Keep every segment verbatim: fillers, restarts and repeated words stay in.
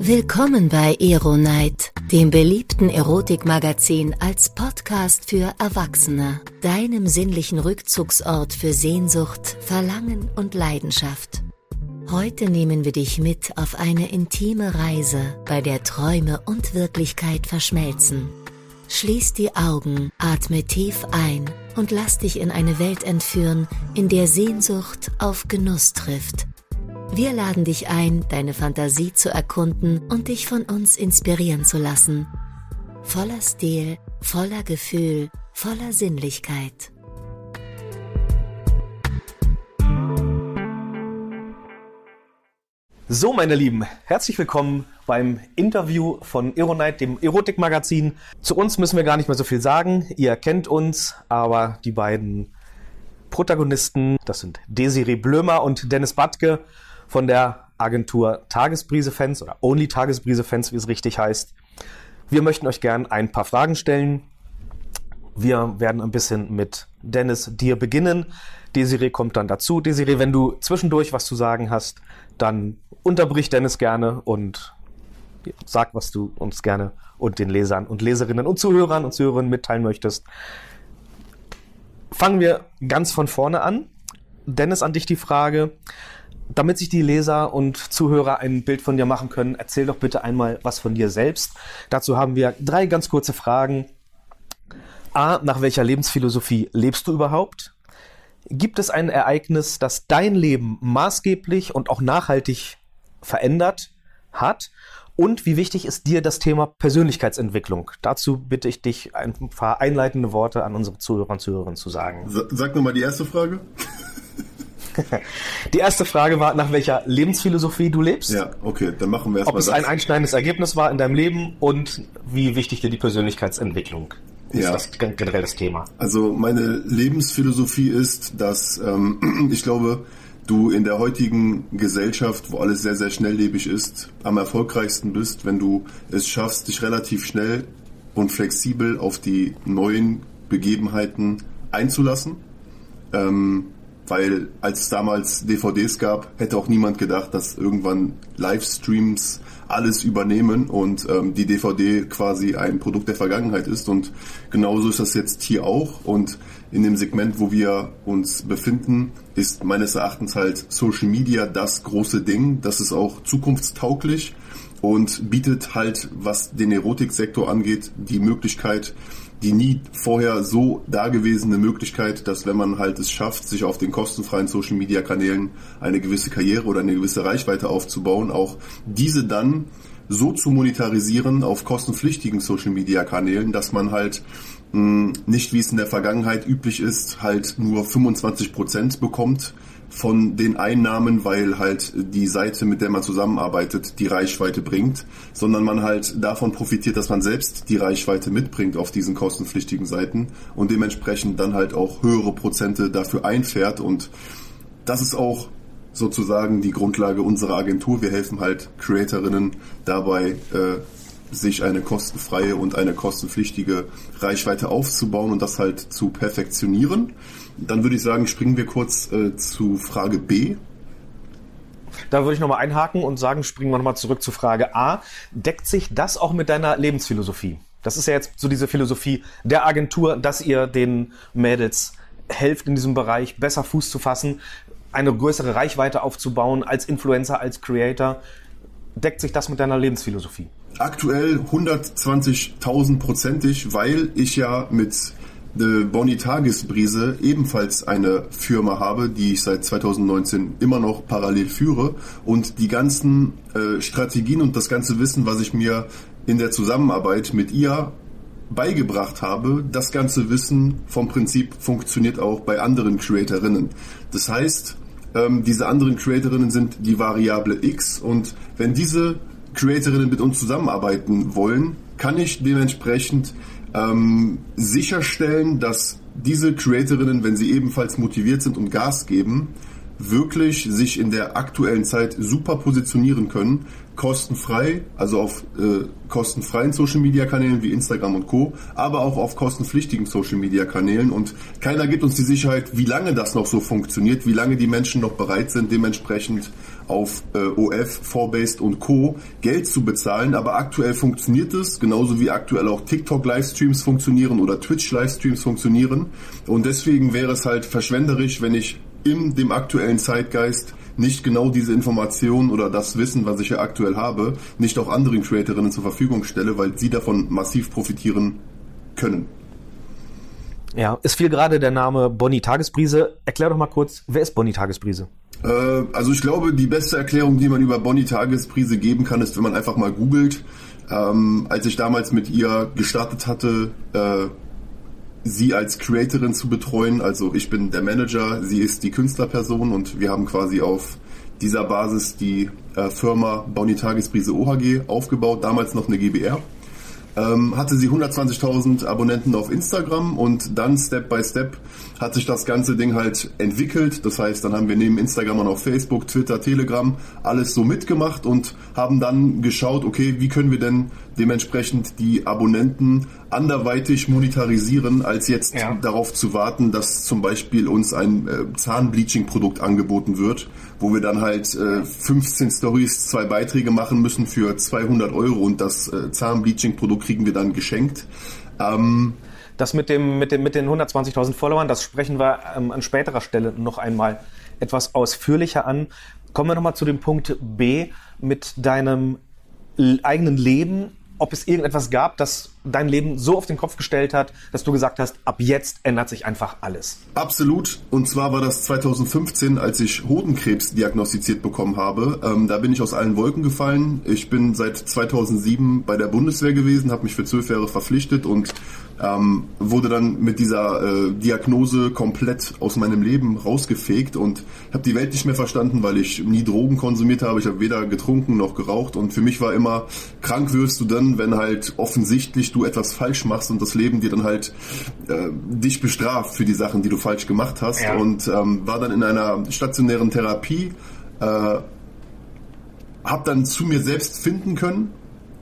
Willkommen bei Ero-Night, dem beliebten Erotikmagazin als Podcast für Erwachsene, deinem sinnlichen Rückzugsort für Sehnsucht, Verlangen und Leidenschaft. Heute nehmen wir dich mit auf eine intime Reise, bei der Träume und Wirklichkeit verschmelzen. Schließ die Augen, atme tief ein und lass dich in eine Welt entführen, in der Sehnsucht auf Genuss trifft. Wir laden dich ein, deine Fantasie zu erkunden und dich von uns inspirieren zu lassen. Voller Stil, voller Gefühl, voller Sinnlichkeit. So, meine Lieben, herzlich willkommen beim Interview von Ero-Night, dem Erotikmagazin. Zu uns müssen wir gar nicht mehr so viel sagen. Ihr kennt uns, aber die beiden Protagonisten, das sind Desiree Blömer und Dennis Badke von der Agentur Tagesbrise-Fans oder Only Tagesbrise-Fans, wie es richtig heißt. Wir möchten euch gern ein paar Fragen stellen. Wir werden ein bisschen mit Dennis, dir beginnen. Desiree kommt dann dazu. Desiree, wenn du zwischendurch was zu sagen hast, dann unterbrich Dennis gerne und sag, was du uns gerne und den Lesern und Leserinnen und Zuhörern und Zuhörerinnen mitteilen möchtest. Fangen wir ganz von vorne an. Dennis, an dich die Frage: Damit sich die Leser und Zuhörer ein Bild von dir machen können, erzähl doch bitte einmal was von dir selbst. Dazu haben wir drei ganz kurze Fragen. A. Nach welcher Lebensphilosophie lebst du überhaupt? Gibt es ein Ereignis, das dein Leben maßgeblich und auch nachhaltig verändert hat? Und wie wichtig ist dir das Thema Persönlichkeitsentwicklung? Dazu bitte ich dich, ein paar einleitende Worte an unsere Zuhörer und Zuhörerinnen zu sagen. Sag nochmal die erste Frage. Die erste Frage war, nach welcher Lebensphilosophie du lebst. Ja, okay, dann machen wir erstmal. Ob es ein einschneidendes Ergebnis war in deinem Leben und wie wichtig dir die Persönlichkeitsentwicklung ist, ja. Das generell das Thema. Also meine Lebensphilosophie ist, dass ähm, ich glaube, du in der heutigen Gesellschaft, wo alles sehr, sehr schnelllebig ist, am erfolgreichsten bist, wenn du es schaffst, dich relativ schnell und flexibel auf die neuen Begebenheiten einzulassen. Ähm, Weil als es damals D V Ds gab, hätte auch niemand gedacht, dass irgendwann Livestreams alles übernehmen und ähm, die D V D quasi ein Produkt der Vergangenheit ist. Und genauso ist das jetzt hier auch. Und in dem Segment, wo wir uns befinden, ist meines Erachtens halt Social Media das große Ding. Das ist auch zukunftstauglich und bietet halt, was den Erotiksektor angeht, die Möglichkeit, die nie vorher so dagewesene Möglichkeit, dass wenn man halt es schafft, sich auf den kostenfreien Social-Media-Kanälen eine gewisse Karriere oder eine gewisse Reichweite aufzubauen, auch diese dann so zu monetarisieren auf kostenpflichtigen Social-Media-Kanälen, dass man halt mh, nicht, wie es in der Vergangenheit üblich ist, halt nur fünfundzwanzig Prozent bekommt von den Einnahmen, weil halt die Seite, mit der man zusammenarbeitet, die Reichweite bringt, sondern man halt davon profitiert, dass man selbst die Reichweite mitbringt auf diesen kostenpflichtigen Seiten und dementsprechend dann halt auch höhere Prozente dafür einfährt. Und das ist auch sozusagen die Grundlage unserer Agentur. Wir helfen halt Creatorinnen dabei, äh, sich eine kostenfreie und eine kostenpflichtige Reichweite aufzubauen und das halt zu perfektionieren. Dann würde ich sagen, springen wir kurz äh, zu Frage B. Da würde ich nochmal einhaken und sagen, springen wir nochmal zurück zu Frage A. Deckt sich das auch mit deiner Lebensphilosophie? Das ist ja jetzt so diese Philosophie der Agentur, dass ihr den Mädels helft, in diesem Bereich besser Fuß zu fassen, eine größere Reichweite aufzubauen als Influencer, als Creator. Deckt sich das mit deiner Lebensphilosophie? Aktuell hundertzwanzigtausend-prozentig, weil ich ja mit The Bonnie Tagesbrise ebenfalls eine Firma habe, die ich seit zweitausendneunzehn immer noch parallel führe und die ganzen äh, Strategien und das ganze Wissen, was ich mir in der Zusammenarbeit mit ihr beigebracht habe, das ganze Wissen vom Prinzip funktioniert auch bei anderen Creatorinnen. Das heißt, ähm, diese anderen Creatorinnen sind die Variable X und wenn diese Creatorinnen mit uns zusammenarbeiten wollen, kann ich dementsprechend ähm, sicherstellen, dass diese Creatorinnen, wenn sie ebenfalls motiviert sind und Gas geben, wirklich sich in der aktuellen Zeit super positionieren können, kostenfrei, also auf äh, kostenfreien Social-Media-Kanälen wie Instagram und Co., aber auch auf kostenpflichtigen Social-Media-Kanälen, und keiner gibt uns die Sicherheit, wie lange das noch so funktioniert, wie lange die Menschen noch bereit sind, dementsprechend auf äh, O F, Four-Based und Co. Geld zu bezahlen, aber aktuell funktioniert es, genauso wie aktuell auch TikTok-Livestreams funktionieren oder Twitch-Livestreams funktionieren, und deswegen wäre es halt verschwenderisch, wenn ich in dem aktuellen Zeitgeist nicht genau diese Informationen oder das Wissen, was ich ja aktuell habe, nicht auch anderen Creatorinnen zur Verfügung stelle, weil sie davon massiv profitieren können. Ja, es fiel gerade der Name Bonnie Tagesbrise. Erklär doch mal kurz, wer ist Bonnie Tagesbrise? Äh, also ich glaube, die beste Erklärung, die man über Bonnie Tagesbrise geben kann, ist, wenn man einfach mal googelt. Ähm, als ich damals mit ihr gestartet hatte, äh, sie als Creatorin zu betreuen, also ich bin der Manager, sie ist die Künstlerperson, und wir haben quasi auf dieser Basis die äh, Firma Bonnie Tagesbrise O H G aufgebaut, damals noch eine G B R. Ähm, hatte sie hundertzwanzigtausend Abonnenten auf Instagram, und dann Step by Step hat sich das ganze Ding halt entwickelt. Das heißt, dann haben wir neben Instagram auch noch Facebook, Twitter, Telegram alles so mitgemacht und haben dann geschaut, okay, wie können wir denn dementsprechend die Abonnenten anderweitig monetarisieren, als jetzt ja. darauf zu warten, dass zum Beispiel uns ein äh, Zahnbleaching-Produkt angeboten wird, wo wir dann halt äh, fünfzehn Stories, zwei Beiträge machen müssen für zweihundert Euro, und das äh, Zahnbleaching-Produkt kriegen wir dann geschenkt. Ähm, das mit dem mit dem mit den hundertzwanzigtausend Followern, das sprechen wir ähm, an späterer Stelle noch einmal etwas ausführlicher an. Kommen wir nochmal zu dem Punkt B mit deinem l- eigenen Leben. Ob es irgendetwas gab, das dein Leben so auf den Kopf gestellt hat, dass du gesagt hast, ab jetzt ändert sich einfach alles. Absolut. Und zwar war das zweitausendfünfzehn, als ich Hodenkrebs diagnostiziert bekommen habe. Ähm, da bin ich aus allen Wolken gefallen. Ich bin seit zweitausendsieben bei der Bundeswehr gewesen, habe mich für zwölf Jahre verpflichtet und ähm, wurde dann mit dieser äh, Diagnose komplett aus meinem Leben rausgefegt und habe die Welt nicht mehr verstanden, weil ich nie Drogen konsumiert habe. Ich habe weder getrunken noch geraucht, und für mich war immer, krank wirst du dann, wenn halt offensichtlich du etwas falsch machst und das Leben dir dann halt äh, dich bestraft für die Sachen, die du falsch gemacht hast. Ja. Und ähm, war dann in einer stationären Therapie, äh, habe dann zu mir selbst finden können,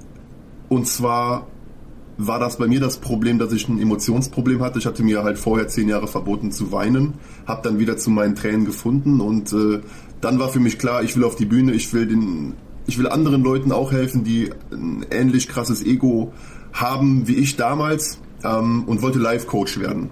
und zwar war das bei mir das Problem, dass ich ein Emotionsproblem hatte. Ich hatte mir halt vorher zehn Jahre verboten zu weinen, habe dann wieder zu meinen Tränen gefunden, und äh, dann war für mich klar, ich will auf die Bühne, ich will den, ich will anderen Leuten auch helfen, die ein ähnlich krasses Ego haben wie ich damals, ähm, und wollte Life-Coach werden.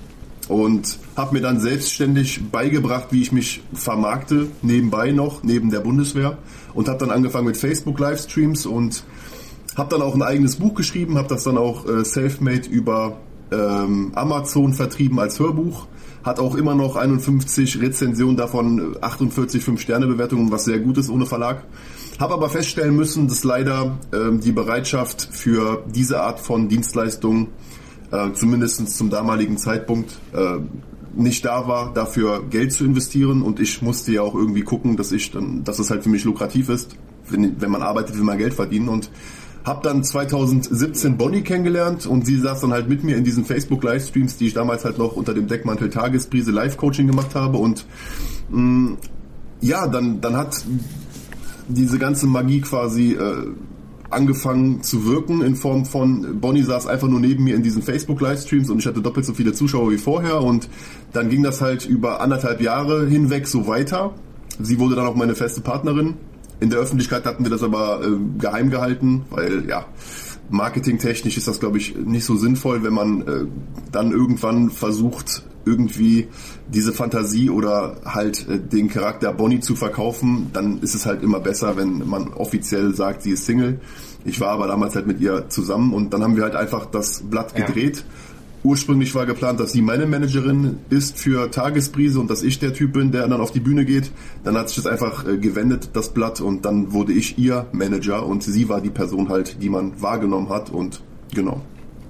Und habe mir dann selbstständig beigebracht, wie ich mich vermarkte, nebenbei noch, neben der Bundeswehr, und habe dann angefangen mit Facebook-Livestreams und habe dann auch ein eigenes Buch geschrieben, habe das dann auch äh, self-made über ähm, Amazon vertrieben als Hörbuch. Hat auch immer noch einundfünfzig Rezensionen, davon achtundvierzig fünf-Sterne-Bewertungen, was sehr gut ist ohne Verlag. Habe aber feststellen müssen, dass leider ähm, die Bereitschaft für diese Art von Dienstleistung, äh, zumindest zum damaligen Zeitpunkt, äh, nicht da war, dafür Geld zu investieren. Und ich musste ja auch irgendwie gucken, dass ich dann, dass es halt für mich lukrativ ist. Wenn, wenn man arbeitet, will man Geld verdienen. Und habe dann zweitausendsiebzehn Bonnie kennengelernt, und sie saß dann halt mit mir in diesen Facebook-Livestreams, die ich damals halt noch unter dem Deckmantel Tagesbrise Live-Coaching gemacht habe. Und mh, ja, dann, dann hat diese ganze Magie quasi äh, angefangen zu wirken, in Form von, Bonnie saß einfach nur neben mir in diesen Facebook-Livestreams und ich hatte doppelt so viele Zuschauer wie vorher, und dann ging das halt über anderthalb Jahre hinweg so weiter. Sie wurde dann auch meine feste Partnerin. In der Öffentlichkeit hatten wir das aber äh, geheim gehalten, weil ja, marketingtechnisch ist das, glaube ich, nicht so sinnvoll, wenn man äh, dann irgendwann versucht, irgendwie diese Fantasie oder halt äh, den Charakter Bonnie zu verkaufen. Dann ist es halt immer besser, wenn man offiziell sagt, sie ist Single. Ich war aber damals halt mit ihr zusammen, und dann haben wir halt einfach das Blatt gedreht. Ja. Ursprünglich war geplant, dass sie meine Managerin ist für Tagesbrise und dass ich der Typ bin, der dann auf die Bühne geht. Dann hat sich das einfach äh, gewendet, das Blatt, und dann wurde ich ihr Manager und sie war die Person halt, die man wahrgenommen hat, und genau.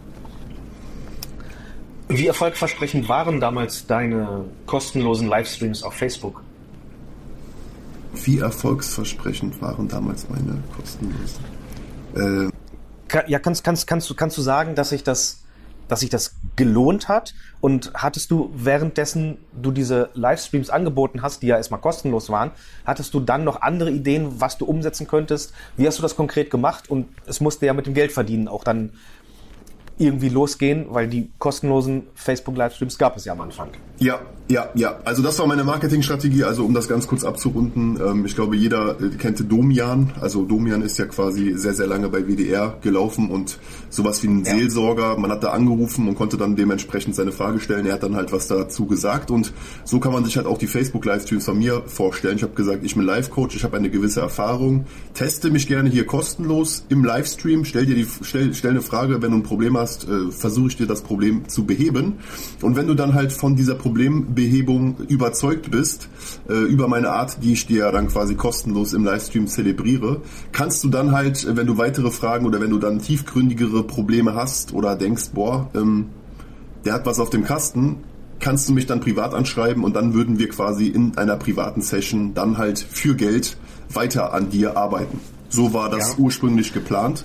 Wie erfolgversprechend waren damals deine kostenlosen Livestreams auf Facebook? Wie erfolgsversprechend waren damals meine kostenlosen? Äh, ja, kannst, kannst, kannst, du, kannst du sagen, dass sich das dass sich das gelohnt hat? Und hattest du, währenddessen du diese Livestreams angeboten hast, die ja erstmal kostenlos waren, hattest du dann noch andere Ideen, was du umsetzen könntest? Wie hast du das konkret gemacht? Und es musste ja mit dem Geldverdienen auch dann irgendwie losgehen, weil die kostenlosen Facebook-Livestreams gab es ja am Anfang. Ja, ja, ja. Also das war meine Marketingstrategie. Also um das ganz kurz abzurunden, ähm, ich glaube, jeder äh, kennt Domian. Also Domian ist ja quasi sehr, sehr lange bei W D R gelaufen und sowas wie ein ja. Seelsorger. Man hat da angerufen und konnte dann dementsprechend seine Frage stellen. Er hat dann halt was dazu gesagt und so kann man sich halt auch die Facebook-Livestreams von mir vorstellen. Ich habe gesagt, ich bin Live-Coach, ich habe eine gewisse Erfahrung, teste mich gerne hier kostenlos im Livestream, stell dir die, stell, stell eine Frage, wenn du ein Problem hast, äh, versuche ich dir das Problem zu beheben. Und wenn du dann halt von dieser Problembehebung überzeugt bist, äh, über meine Art, die ich dir dann quasi kostenlos im Livestream zelebriere, kannst du dann halt, wenn du weitere Fragen oder wenn du dann tiefgründigere Probleme hast oder denkst, boah, ähm, der hat was auf dem Kasten, kannst du mich dann privat anschreiben und dann würden wir quasi in einer privaten Session dann halt für Geld weiter an dir arbeiten. So war das ja. ursprünglich geplant.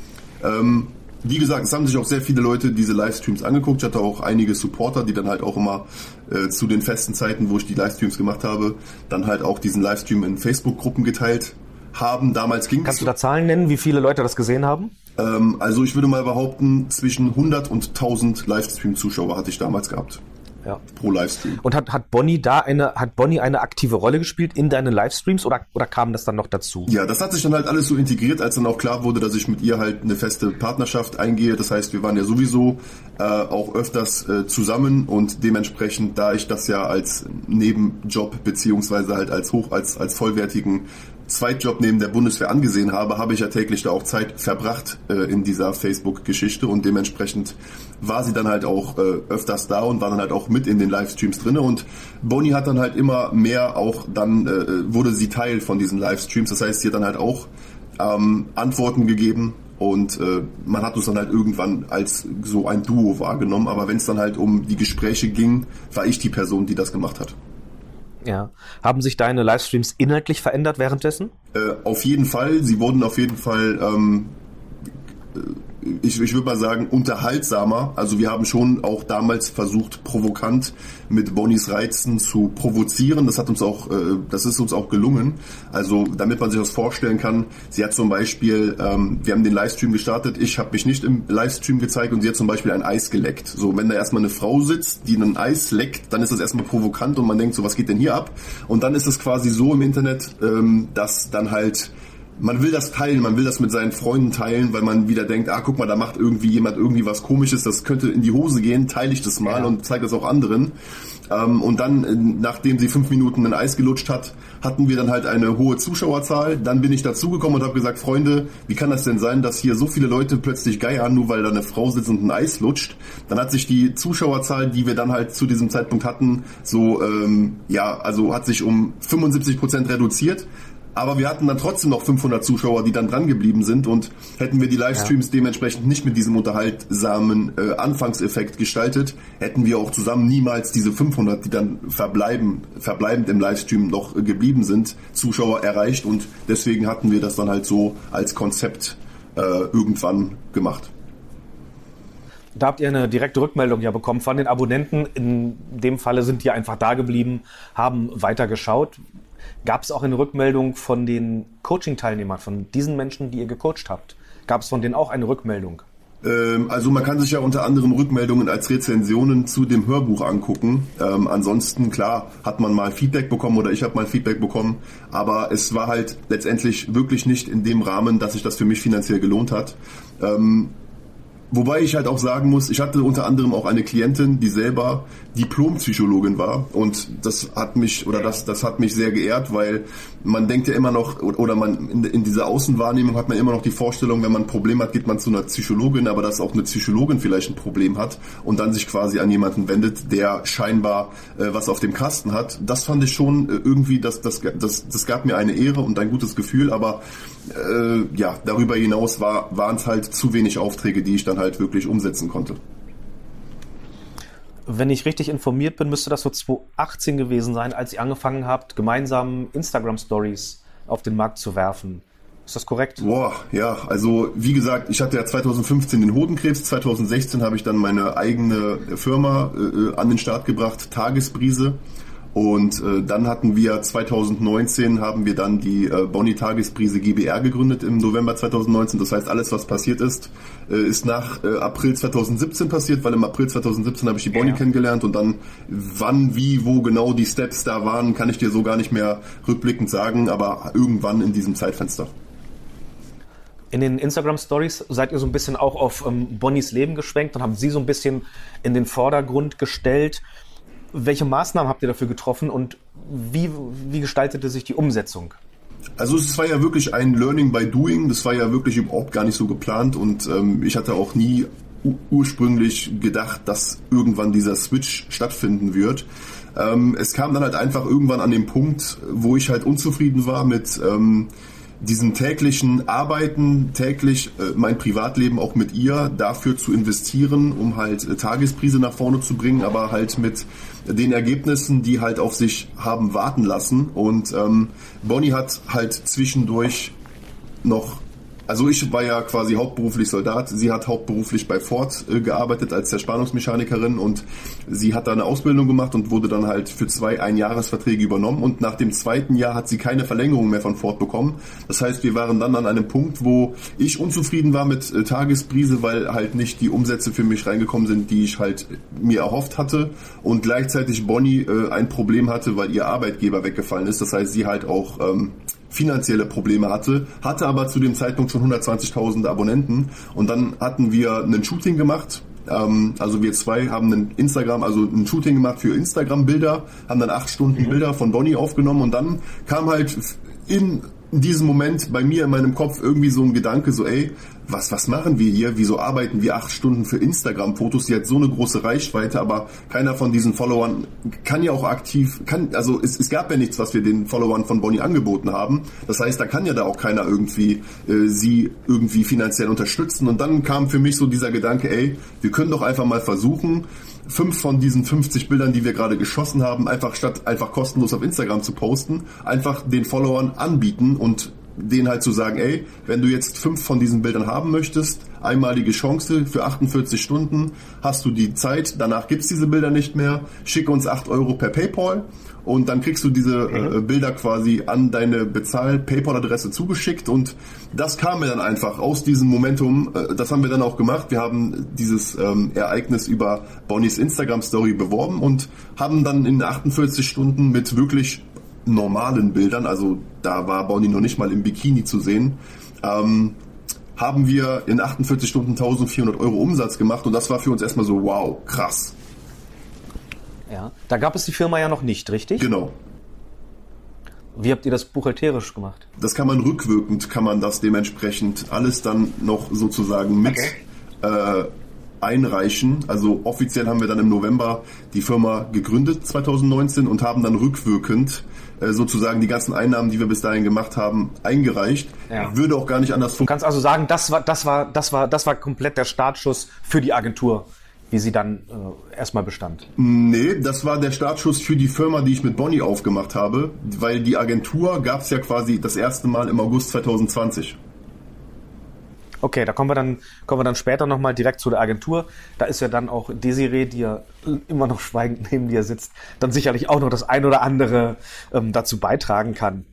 Ähm, Wie gesagt, es haben sich auch sehr viele Leute diese Livestreams angeguckt. Ich hatte auch einige Supporter, die dann halt auch immer äh, zu den festen Zeiten, wo ich die Livestreams gemacht habe, dann halt auch diesen Livestream in Facebook-Gruppen geteilt haben. Damals ging Kannst du da Zahlen nennen, wie viele Leute das gesehen haben? Ähm, also ich würde mal behaupten, zwischen hundert und tausend Livestream-Zuschauer hatte ich damals gehabt. Ja. Pro Livestream. Und hat, hat Bonnie da eine, hat Bonnie eine aktive Rolle gespielt in deinen Livestreams oder, oder kam das dann noch dazu? Ja, das hat sich dann halt alles so integriert, als dann auch klar wurde, dass ich mit ihr halt eine feste Partnerschaft eingehe. Das heißt, wir waren ja sowieso äh, auch öfters äh, zusammen und dementsprechend, da ich das ja als Nebenjob beziehungsweise halt als hoch, als, als vollwertigen Zweitjob neben der Bundeswehr angesehen habe, habe ich ja täglich da auch Zeit verbracht äh, in dieser Facebook-Geschichte und dementsprechend war sie dann halt auch äh, öfters da und war dann halt auch mit in den Livestreams drinne und Bonnie hat dann halt immer mehr auch, dann äh, wurde sie Teil von diesen Livestreams, das heißt, sie hat dann halt auch ähm, Antworten gegeben und äh, man hat uns dann halt irgendwann als so ein Duo wahrgenommen, aber wenn es dann halt um die Gespräche ging, war ich die Person, die das gemacht hat. Ja. Haben sich deine Livestreams inhaltlich verändert währenddessen? Äh, auf jeden Fall. Sie wurden auf jeden Fall, ähm, ich, ich würde mal sagen, unterhaltsamer. Also wir haben schon auch damals versucht, provokant mit Bonnies Reizen zu provozieren. Das hat uns auch, äh, das ist uns auch gelungen. Also damit man sich das vorstellen kann, sie hat zum Beispiel, ähm, wir haben den Livestream gestartet, ich habe mich nicht im Livestream gezeigt und sie hat zum Beispiel ein Eis geleckt. So, wenn da erstmal eine Frau sitzt, die ein Eis leckt, dann ist das erstmal provokant und man denkt so, was geht denn hier ab? Und dann ist es quasi so im Internet, ähm, dass dann halt man will das teilen, man will das mit seinen Freunden teilen, weil man wieder denkt, ah, guck mal, da macht irgendwie jemand irgendwie was Komisches, das könnte in die Hose gehen, teile ich das mal ja. und zeige das auch anderen. Ähm, und dann, nachdem sie fünf Minuten ein Eis gelutscht hat, hatten wir dann halt eine hohe Zuschauerzahl. Dann bin ich dazugekommen und habe gesagt, Freunde, wie kann das denn sein, dass hier so viele Leute plötzlich geiern, nur weil da eine Frau sitzt und ein Eis lutscht? Dann hat sich die Zuschauerzahl, die wir dann halt zu diesem Zeitpunkt hatten, so, ähm, ja, also hat sich um fünfundsiebzig Prozent reduziert. Aber wir hatten dann trotzdem noch fünfhundert Zuschauer, die dann dran geblieben sind und hätten wir die Livestreams ja. dementsprechend nicht mit diesem unterhaltsamen äh, Anfangseffekt gestaltet, hätten wir auch zusammen niemals diese fünfhundert, die dann verbleiben, verbleibend im Livestream noch äh, geblieben sind, Zuschauer erreicht und deswegen hatten wir das dann halt so als Konzept äh, irgendwann gemacht. Da habt ihr eine direkte Rückmeldung ja bekommen von den Abonnenten. In dem Falle sind die einfach da geblieben, haben weitergeschaut. Gab es auch eine Rückmeldung von den Coaching-Teilnehmern, von diesen Menschen, die ihr gecoacht habt? Gab es von denen auch eine Rückmeldung? Ähm, also man kann sich ja unter anderem Rückmeldungen als Rezensionen zu dem Hörbuch angucken. Ähm, ansonsten, klar, hat man mal Feedback bekommen oder ich habe mal Feedback bekommen. Aber es war halt letztendlich wirklich nicht in dem Rahmen, dass sich das für mich finanziell gelohnt hat. Ähm, Wobei ich halt auch sagen muss, ich hatte unter anderem auch eine Klientin, die selber Diplompsychologin war und das hat mich oder das das hat mich sehr geehrt, weil man denkt ja immer noch oder man in, in dieser Außenwahrnehmung hat man immer noch die Vorstellung, wenn man ein Problem hat, geht man zu einer Psychologin, aber dass auch eine Psychologin vielleicht ein Problem hat und dann sich quasi an jemanden wendet, der scheinbar äh, was auf dem Kasten hat. Das fand ich schon äh, irgendwie, das das das das gab mir eine Ehre und ein gutes Gefühl, aber äh, ja, darüber hinaus war waren es halt zu wenig Aufträge, die ich dann halt wirklich umsetzen konnte. Wenn ich richtig informiert bin, müsste das so zwanzig achtzehn gewesen sein, als ihr angefangen habt, gemeinsam Instagram-Stories auf den Markt zu werfen. Ist das korrekt? Boah, ja, also wie gesagt, ich hatte ja zweitausendfünfzehn den Hodenkrebs, zweitausendsechzehn habe ich dann meine eigene Firma äh, an den Start gebracht, Tagesbrise. Und äh, dann hatten wir zweitausendneunzehn haben wir dann die äh, Bonnie Tagesbrise GbR gegründet im November zweitausendneunzehn. Das heißt, alles, was passiert ist, äh, ist nach äh, April zweitausendsiebzehn passiert, weil im April zweitausendsiebzehn habe ich die Bonnie ja. kennengelernt und dann wann, wie, wo genau die Steps da waren, kann ich dir so gar nicht mehr rückblickend sagen, aber irgendwann in diesem Zeitfenster. In den Instagram-Stories seid ihr so ein bisschen auch auf ähm, Bonnies Leben geschwenkt und haben sie so ein bisschen in den Vordergrund gestellt. Welche Maßnahmen habt ihr dafür getroffen und wie, wie gestaltete sich die Umsetzung? Also es war ja wirklich ein Learning by Doing, das war ja wirklich überhaupt gar nicht so geplant und ähm, ich hatte auch nie u- ursprünglich gedacht, dass irgendwann dieser Switch stattfinden wird. Ähm, es kam dann halt einfach irgendwann an den Punkt, wo ich halt unzufrieden war mit ähm, diesen täglichen Arbeiten, täglich äh, mein Privatleben auch mit ihr dafür zu investieren, um halt äh, Tagesprise nach vorne zu bringen, aber halt mit den Ergebnissen, die halt auf sich haben warten lassen. Und ähm, Bonnie hat halt zwischendurch noch, also ich war ja quasi hauptberuflich Soldat, sie hat hauptberuflich bei Ford äh, gearbeitet als Zerspannungsmechanikerin und sie hat da eine Ausbildung gemacht und wurde dann halt für zwei Einjahresverträge übernommen und nach dem zweiten Jahr hat sie keine Verlängerung mehr von Ford bekommen. Das heißt, wir waren dann an einem Punkt, wo ich unzufrieden war mit äh, Tagesbrise, weil halt nicht die Umsätze für mich reingekommen sind, die ich halt mir erhofft hatte und gleichzeitig Bonnie äh, ein Problem hatte, weil ihr Arbeitgeber weggefallen ist. Das heißt, sie halt auch ähm, finanzielle Probleme hatte, hatte aber zu dem Zeitpunkt schon hundertzwanzigtausend Abonnenten und dann hatten wir ein Shooting gemacht, ähm, also wir zwei haben ein Instagram, also ein Shooting gemacht für Instagram-Bilder, haben dann acht Stunden mhm. Bilder von Bonnie aufgenommen und dann kam halt in diesem Moment bei mir in meinem Kopf irgendwie so ein Gedanke, so ey, was, was machen wir hier? Wieso arbeiten wir acht Stunden für Instagram-Fotos? Die hat so eine große Reichweite, aber keiner von diesen Followern kann ja auch aktiv, kann, also es, es gab ja nichts, was wir den Followern von Bonnie angeboten haben. Das heißt, da kann ja da auch keiner irgendwie äh, sie irgendwie finanziell unterstützen. Und dann kam für mich so dieser Gedanke, ey, wir können doch einfach mal versuchen, fünf von diesen fünfzig Bildern, die wir gerade geschossen haben, einfach statt einfach kostenlos auf Instagram zu posten, einfach den Followern anbieten und denen halt zu sagen, ey, wenn du jetzt fünf von diesen Bildern haben möchtest, einmalige Chance für achtundvierzig Stunden, hast du die Zeit, danach gibt's diese Bilder nicht mehr, schick uns acht Euro per PayPal und dann kriegst du diese äh, Bilder quasi an deine Bezahl-PayPal-Adresse zugeschickt und das kam mir dann einfach aus diesem Momentum, äh, das haben wir dann auch gemacht, wir haben dieses ähm, Ereignis über Bonnies Instagram-Story beworben und haben dann in achtundvierzig Stunden mit wirklich normalen Bildern, also da war Bonnie noch nicht mal im Bikini zu sehen, ähm, haben wir in achtundvierzig Stunden eintausendvierhundert Euro Umsatz gemacht und das war für uns erstmal so, wow, krass. Ja, da gab es die Firma ja noch nicht, richtig? Genau. Wie habt ihr das buchhalterisch gemacht? Das kann man rückwirkend, kann man das dementsprechend alles dann noch sozusagen mit okay. äh, einreichen. Also offiziell haben wir dann im November die Firma gegründet zweitausendneunzehn und haben dann rückwirkend äh, sozusagen die ganzen Einnahmen, die wir bis dahin gemacht haben, eingereicht. Ja. Würde auch gar nicht anders funktionieren. Du kannst also sagen, das war, das war, das war, das war komplett der Startschuss für die Agentur, wie sie dann äh, erstmal bestand. Nee, das war der Startschuss für die Firma, die ich mit Bonnie aufgemacht habe, weil die Agentur gab es ja quasi das erste Mal im August zweitausendzwanzig. Okay, da kommen wir dann, kommen wir dann später nochmal direkt zu der Agentur. Da ist ja dann auch Desiree, die ja immer noch schweigend neben dir sitzt, dann sicherlich auch noch das ein oder andere ähm, dazu beitragen kann.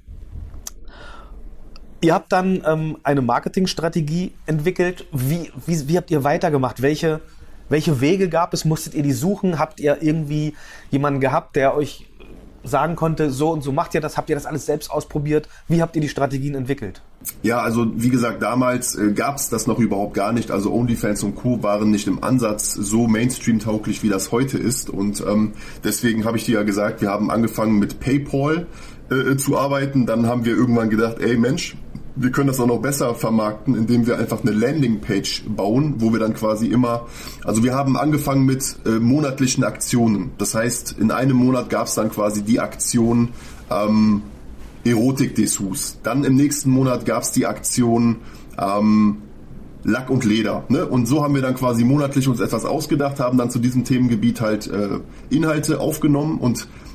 Ihr habt dann ähm, eine Marketingstrategie entwickelt. Wie, wie, wie habt ihr weitergemacht? Welche, welche Wege gab es? Musstet ihr die suchen? Habt ihr irgendwie jemanden gehabt, der euch sagen konnte, so und so macht ihr das? Habt ihr das alles selbst ausprobiert? Wie habt ihr die Strategien entwickelt? Ja, also wie gesagt, damals äh, gab es das noch überhaupt gar nicht. Also OnlyFans und Co. waren nicht im Ansatz so Mainstream-tauglich, wie das heute ist. Und ähm, deswegen habe ich dir ja gesagt, wir haben angefangen mit PayPal äh, zu arbeiten. Dann haben wir irgendwann gedacht, ey Mensch, wir können das auch noch besser vermarkten, indem wir einfach eine Landingpage bauen, wo wir dann quasi immer, also wir haben angefangen mit äh, monatlichen Aktionen. Das heißt, in einem Monat gab es dann quasi die Aktion ähm, Erotik-Dessous. Dann im nächsten Monat gab es die Aktion ähm, Lack und Leder. Ne? Und so haben wir dann quasi monatlich uns etwas ausgedacht, haben dann zu diesem Themengebiet halt äh, Inhalte aufgenommen und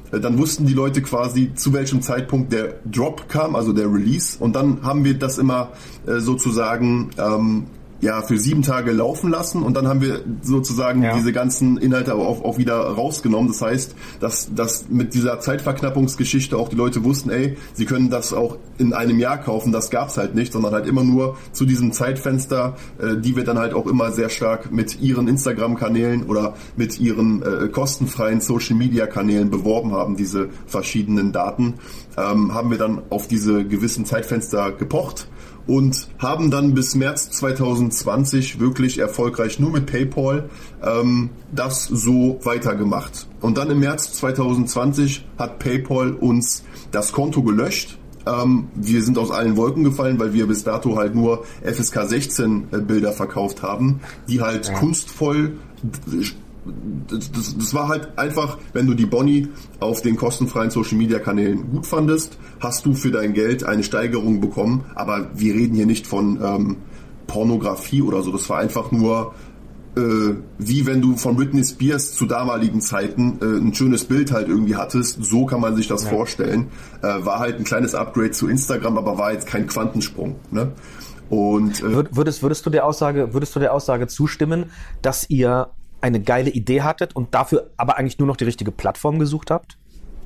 Dann wussten die Leute quasi, zu welchem Zeitpunkt der Drop kam, also der Release. Und dann haben wir das immer äh, sozusagen ähm, ja für sieben Tage laufen lassen. Und dann haben wir sozusagen ja. diese ganzen Inhalte auch, auch wieder rausgenommen. Das heißt, dass, dass mit dieser Zeitverknappungsgeschichte auch die Leute wussten, ey, sie können das auch in einem Jahr kaufen. Das gab's halt nicht, sondern halt immer nur zu diesem Zeitfenster, äh, die wir dann halt auch immer sehr stark mit ihren Instagram-Kanälen oder mit ihren äh, kostenfreien Social-Media-Kanälen beworben haben, diese verschiedenen Daten, ähm, haben wir dann auf diese gewissen Zeitfenster gepocht. Und haben dann bis März zwanzig zwanzig wirklich erfolgreich nur mit PayPal ähm, das so weitergemacht. Und dann im März zwanzig zwanzig hat PayPal uns das Konto gelöscht. Ähm, wir sind aus allen Wolken gefallen, weil wir bis dato halt nur F S K sechzehn äh, Bilder verkauft haben, die halt ja. kunstvoll... Das, das, das war halt einfach, wenn du die Boni auf den kostenfreien Social-Media-Kanälen gut fandest, hast du für dein Geld eine Steigerung bekommen. Aber wir reden hier nicht von ähm, Pornografie oder so. Das war einfach nur äh, wie wenn du von Britney Spears zu damaligen Zeiten äh, ein schönes Bild halt irgendwie hattest. So kann man sich das ja. vorstellen. Äh, war halt ein kleines Upgrade zu Instagram, aber war jetzt kein Quantensprung, ne? Und äh, würdest, würdest du der Aussage, würdest du der Aussage zustimmen, dass ihr eine geile Idee hattet und dafür aber eigentlich nur noch die richtige Plattform gesucht habt?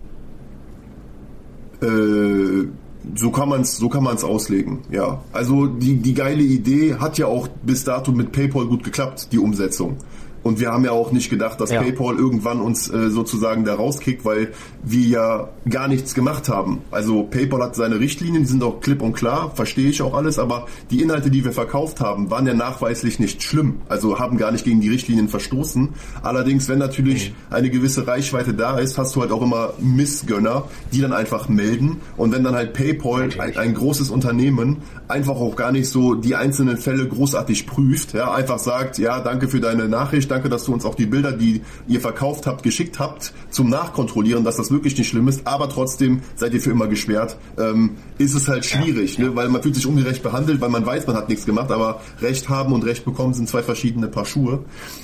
Äh, so kann man es so kann man es auslegen, ja. Also die, die geile Idee hat ja auch bis dato mit PayPal gut geklappt, die Umsetzung. Und wir haben ja auch nicht gedacht, dass ja. PayPal irgendwann uns äh, sozusagen da rauskickt, weil wir ja gar nichts gemacht haben. Also PayPal hat seine Richtlinien, die sind auch klipp und klar, verstehe ich auch alles, aber die Inhalte, die wir verkauft haben, waren ja nachweislich nicht schlimm. Also haben gar nicht gegen die Richtlinien verstoßen. Allerdings, wenn natürlich mhm. eine gewisse Reichweite da ist, hast du halt auch immer Missgönner, die dann einfach melden. Und wenn dann halt PayPal, ein, ein großes Unternehmen, einfach auch gar nicht so die einzelnen Fälle großartig prüft, ja, einfach sagt, ja, danke für deine Nachricht, danke, dass du uns auch die Bilder, die ihr verkauft habt, geschickt habt, zum Nachkontrollieren, dass das wirklich nicht schlimm ist, aber trotzdem seid ihr für immer gesperrt, ähm, ist es halt schwierig, ja, ja. Ne? Weil man fühlt sich ungerecht behandelt, weil man weiß, man hat nichts gemacht, aber Recht haben und Recht bekommen sind zwei verschiedene Paar Schuhe.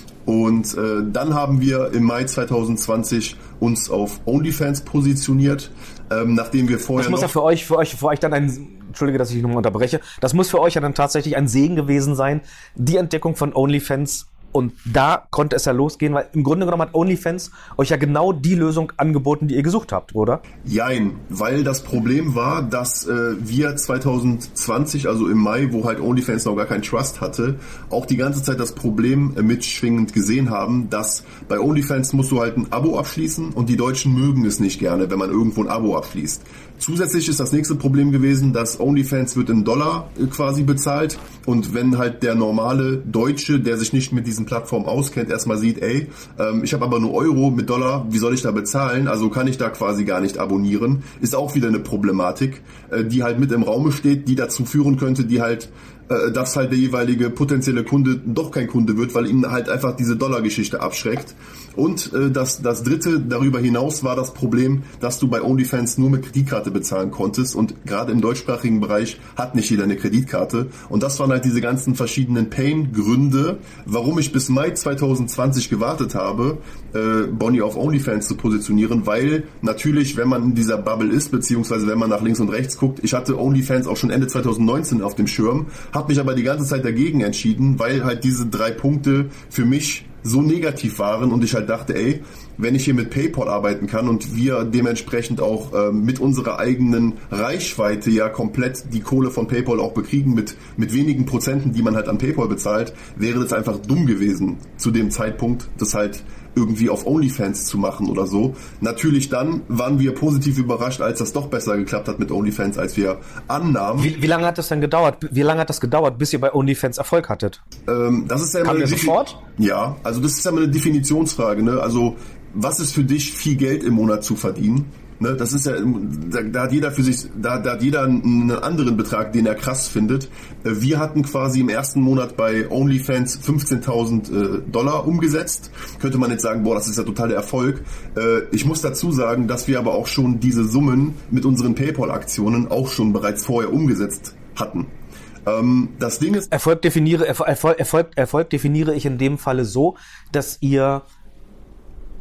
Und äh, dann haben wir im Mai zwanzig zwanzig uns auf OnlyFans positioniert, ähm, nachdem wir vorher Das muss ja für euch, für euch, für euch dann ein, Entschuldige, dass ich nochmal unterbreche, das muss für euch ja dann tatsächlich ein Segen gewesen sein, die Entdeckung von OnlyFans. Und da konnte es ja losgehen, weil im Grunde genommen hat OnlyFans euch ja genau die Lösung angeboten, die ihr gesucht habt, oder? Jein, weil das Problem war, dass äh, wir zwanzig zwanzig, also im Mai, wo halt OnlyFans noch gar keinen Trust hatte, auch die ganze Zeit das Problem äh, mitschwingend gesehen haben, dass bei OnlyFans musst du halt ein Abo abschließen und die Deutschen mögen es nicht gerne, wenn man irgendwo ein Abo abschließt. Zusätzlich ist das nächste Problem gewesen, dass OnlyFans wird in Dollar äh, quasi bezahlt und wenn halt der normale Deutsche, der sich nicht mit diesen Plattformen auskennt, erstmal sieht, ey, ähm, ich habe aber nur Euro mit Dollar, wie soll ich da bezahlen? Also kann ich da quasi gar nicht abonnieren. Ist auch wieder eine Problematik, äh, die halt mit im Raume steht, die dazu führen könnte, die halt äh, dass halt der jeweilige potenzielle Kunde doch kein Kunde wird, weil ihn halt einfach diese Dollargeschichte abschreckt. Und äh, das, das dritte darüber hinaus war das Problem, dass du bei OnlyFans nur mit Kreditkarte bezahlen konntest und gerade im deutschsprachigen Bereich hat nicht jeder eine Kreditkarte. Und das waren halt diese ganzen verschiedenen Pain-Gründe, warum ich bis Mai zwanzig zwanzig gewartet habe, äh, Bonnie auf OnlyFans zu positionieren, weil natürlich, wenn man in dieser Bubble ist, beziehungsweise wenn man nach links und rechts guckt, ich hatte OnlyFans auch schon Ende zwanzig neunzehn auf dem Schirm, habe mich aber die ganze Zeit dagegen entschieden, weil halt diese drei Punkte für mich so negativ waren und ich halt dachte, ey, wenn ich hier mit PayPal arbeiten kann und wir dementsprechend auch äh, mit unserer eigenen Reichweite ja komplett die Kohle von PayPal auch bekriegen mit, mit wenigen Prozenten, die man halt an PayPal bezahlt, wäre das einfach dumm gewesen zu dem Zeitpunkt, das halt irgendwie auf OnlyFans zu machen oder so. Natürlich dann waren wir positiv überrascht, als das doch besser geklappt hat mit OnlyFans, als wir annahmen. Wie, wie lange hat das denn gedauert? Wie lange hat das gedauert, bis ihr bei OnlyFans Erfolg hattet? Ähm, das ist ja immer Kam eine ihr sofort? Ja, also das ist ja immer eine Definitionsfrage, ne? Also was ist für dich viel Geld im Monat zu verdienen? Ne, das ist ja, da, da hat jeder für sich, da, da hat jeder einen anderen Betrag, den er krass findet. Wir hatten quasi im ersten Monat bei OnlyFans fünfzehntausend äh, Dollar umgesetzt. Könnte man jetzt sagen, boah, das ist ja total der Erfolg. Äh, ich muss dazu sagen, dass wir aber auch schon diese Summen mit unseren PayPal-Aktionen auch schon bereits vorher umgesetzt hatten. Ähm, das Ding ist... Erfolg definiere, Erfolg, Erfolg, Erfolg definiere ich in dem Falle so, dass ihr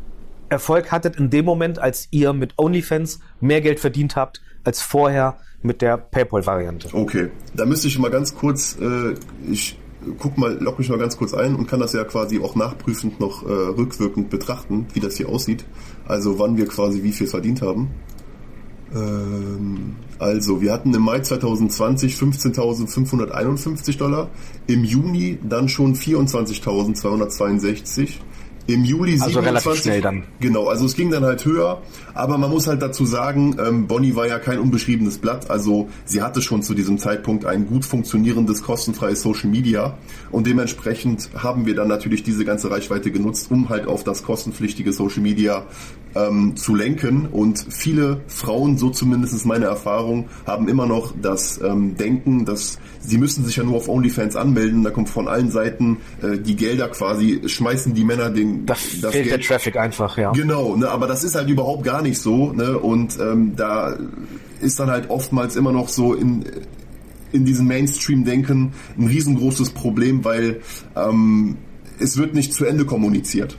Erfolg hattet in dem Moment, als ihr mit OnlyFans mehr Geld verdient habt, als vorher mit der PayPal-Variante? Okay, da müsste ich mal ganz kurz, äh, ich guck mal, log mich mal ganz kurz ein und kann das ja quasi auch nachprüfend noch äh, rückwirkend betrachten, wie das hier aussieht. Also wann wir quasi wie viel verdient haben. Ähm, also wir hatten im Mai zwanzig zwanzig fünfzehntausendfünfhunderteinundfünfzig Dollar, im Juni dann schon vierundzwanzigtausendzweihundertzweiundsechzig. Im Juli also siebenundzwanzig, relativ schnell dann. Genau, also es ging dann halt höher, aber man muss halt dazu sagen, ähm, Bonnie war ja kein unbeschriebenes Blatt, also sie hatte schon zu diesem Zeitpunkt ein gut funktionierendes, kostenfreies Social Media und dementsprechend haben wir dann natürlich diese ganze Reichweite genutzt, um halt auf das kostenpflichtige Social Media ähm, zu lenken, und viele Frauen, so zumindest meine Erfahrung, haben immer noch das ähm, Denken, dass sie müssen sich ja nur auf OnlyFans anmelden, da kommt von allen Seiten äh, die Gelder quasi, schmeißen die Männer den Das, das fehlt Geld. Der Traffic einfach, ja. Genau, ne, aber das ist halt überhaupt gar nicht so, ne, und ähm, da ist dann halt oftmals immer noch so in in diesem Mainstream-Denken ein riesengroßes Problem, weil ähm, es wird nicht zu Ende kommuniziert.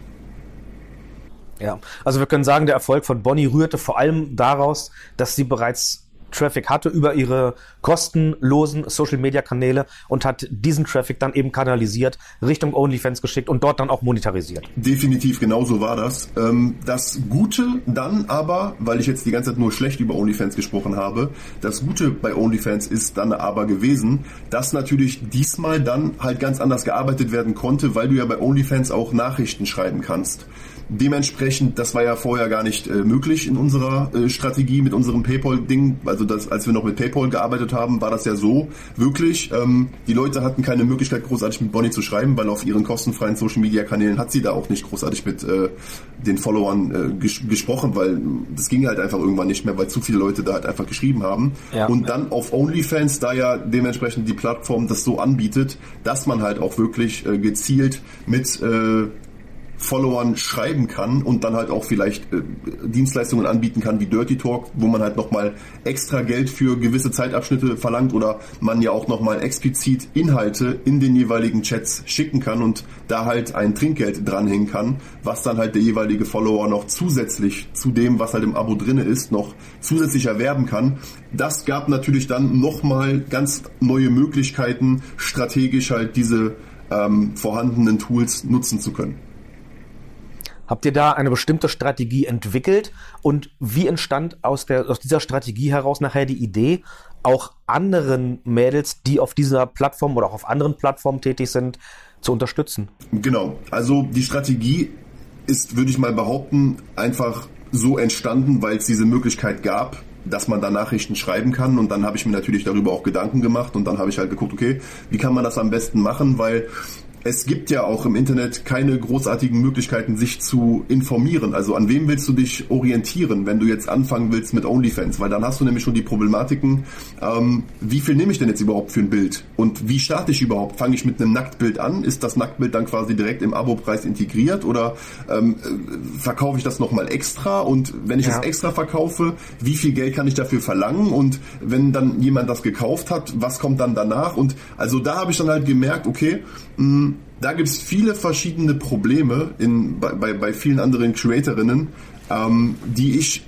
Ja, also wir können sagen, der Erfolg von Bonnie rührte vor allem daraus, dass sie bereits Traffic hatte über ihre kostenlosen Social-Media-Kanäle und hat diesen Traffic dann eben kanalisiert, Richtung OnlyFans geschickt und dort dann auch monetarisiert. Definitiv, genau so war das. Das Gute dann aber, weil ich jetzt die ganze Zeit nur schlecht über OnlyFans gesprochen habe, das Gute bei OnlyFans ist dann aber gewesen, dass natürlich diesmal dann halt ganz anders gearbeitet werden konnte, weil du ja bei OnlyFans auch Nachrichten schreiben kannst. Dementsprechend, das war ja vorher gar nicht äh, möglich in unserer äh, Strategie mit unserem PayPal-Ding. Also das, als wir noch mit PayPal gearbeitet haben, war das ja so wirklich. Ähm, die Leute hatten keine Möglichkeit, großartig mit Bonnie zu schreiben, weil auf ihren kostenfreien Social-Media-Kanälen hat sie da auch nicht großartig mit äh, den Followern äh, ges- gesprochen, weil das ging halt einfach irgendwann nicht mehr, weil zu viele Leute da halt einfach geschrieben haben. Ja. Und dann auf OnlyFans, da ja dementsprechend die Plattform das so anbietet, dass man halt auch wirklich äh, gezielt mit äh, Followern schreiben kann und dann halt auch vielleicht äh, Dienstleistungen anbieten kann wie Dirty Talk, wo man halt nochmal extra Geld für gewisse Zeitabschnitte verlangt oder man ja auch nochmal explizit Inhalte in den jeweiligen Chats schicken kann und da halt ein Trinkgeld dranhängen kann, was dann halt der jeweilige Follower noch zusätzlich zu dem, was halt im Abo drinne ist, noch zusätzlich erwerben kann. Das gab natürlich dann nochmal ganz neue Möglichkeiten, strategisch halt diese ähm, vorhandenen Tools nutzen zu können. Habt ihr da eine bestimmte Strategie entwickelt und wie entstand aus der aus dieser Strategie heraus nachher die Idee, auch anderen Mädels, die auf dieser Plattform oder auch auf anderen Plattformen tätig sind, zu unterstützen? Genau, also die Strategie ist, würde ich mal behaupten, einfach so entstanden, weil es diese Möglichkeit gab, dass man da Nachrichten schreiben kann, und dann habe ich mir natürlich darüber auch Gedanken gemacht und dann habe ich halt geguckt, okay, wie kann man das am besten machen, weil es gibt ja auch im Internet keine großartigen Möglichkeiten, sich zu informieren. Also an wem willst du dich orientieren, wenn du jetzt anfangen willst mit OnlyFans? Weil dann hast du nämlich schon die Problematiken, ähm, wie viel nehme ich denn jetzt überhaupt für ein Bild? Und wie starte ich überhaupt? Fange ich mit einem Nacktbild an? Ist das Nacktbild dann quasi direkt im Abopreis integriert? Oder ähm, verkaufe ich das nochmal extra? Und wenn ich ja. das extra verkaufe, wie viel Geld kann ich dafür verlangen? Und wenn dann jemand das gekauft hat, was kommt dann danach? Und also da habe ich dann halt gemerkt, okay, mh, da gibt es viele verschiedene Probleme in, bei, bei, bei vielen anderen Creatorinnen, ähm, die ich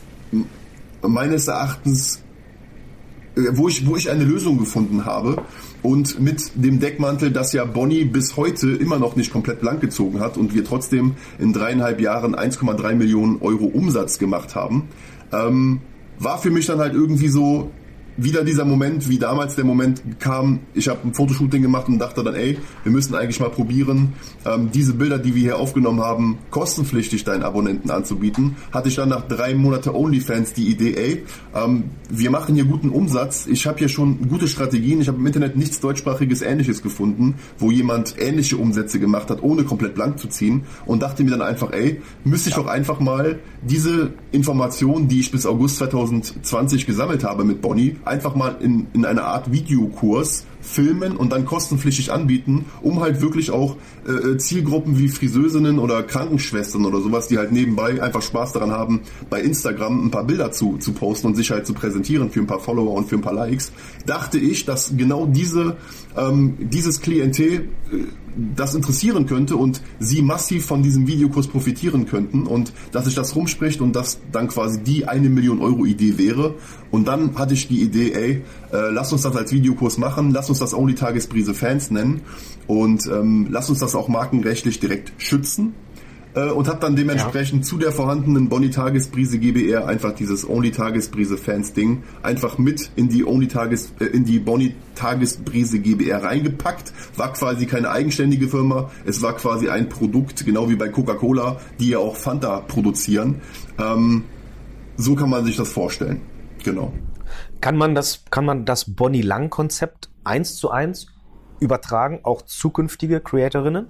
meines Erachtens, äh, wo ich, wo ich eine Lösung gefunden habe, und mit dem Deckmantel, dass ja Bonnie bis heute immer noch nicht komplett blank gezogen hat und wir trotzdem in dreieinhalb Jahren eins Komma drei Millionen Euro Umsatz gemacht haben, ähm, war für mich dann halt irgendwie so wieder dieser Moment, wie damals der Moment kam, ich habe ein Fotoshooting gemacht und dachte dann, ey, wir müssen eigentlich mal probieren, ähm, diese Bilder, die wir hier aufgenommen haben, kostenpflichtig deinen Abonnenten anzubieten. Hatte ich dann nach drei Monate OnlyFans die Idee, ey, ähm, wir machen hier guten Umsatz, ich habe hier schon gute Strategien, ich habe im Internet nichts deutschsprachiges Ähnliches gefunden, wo jemand ähnliche Umsätze gemacht hat, ohne komplett blank zu ziehen, und dachte mir dann einfach, ey, müsste ich doch einfach mal diese Informationen, die ich bis August zwanzig zwanzig gesammelt habe mit Bonnie, einfach mal in, in einer Art Videokurs filmen und dann kostenpflichtig anbieten, um halt wirklich auch äh, Zielgruppen wie Friseusinnen oder Krankenschwestern oder sowas, die halt nebenbei einfach Spaß daran haben, bei Instagram ein paar Bilder zu, zu posten und sich halt zu präsentieren für ein paar Follower und für ein paar Likes, dachte ich, dass genau diese ähm, dieses Klientel äh, das interessieren könnte und sie massiv von diesem Videokurs profitieren könnten und dass sich das rumspricht und dass dann quasi die eine Million Euro Idee wäre. Und dann hatte ich die Idee, ey, äh, lass uns das als Videokurs machen, lass uns das Only Tagesbrise Fans nennen und ähm, lass uns das auch markenrechtlich direkt schützen. Äh, und habe dann dementsprechend ja. zu der vorhandenen Bonnie Tagesbrise G b R einfach dieses Only Tagesbrise Fans Ding einfach mit in die Only Tages äh, in die Bonnie Tagesbrise G b R reingepackt. War quasi keine eigenständige Firma, es war quasi ein Produkt, genau wie bei Coca-Cola, die ja auch Fanta produzieren. Ähm, so kann man sich das vorstellen. Genau. Kann man das, kann man das Bonnie Lang Konzept eins zu eins übertragen, auch zukünftige Creatorinnen?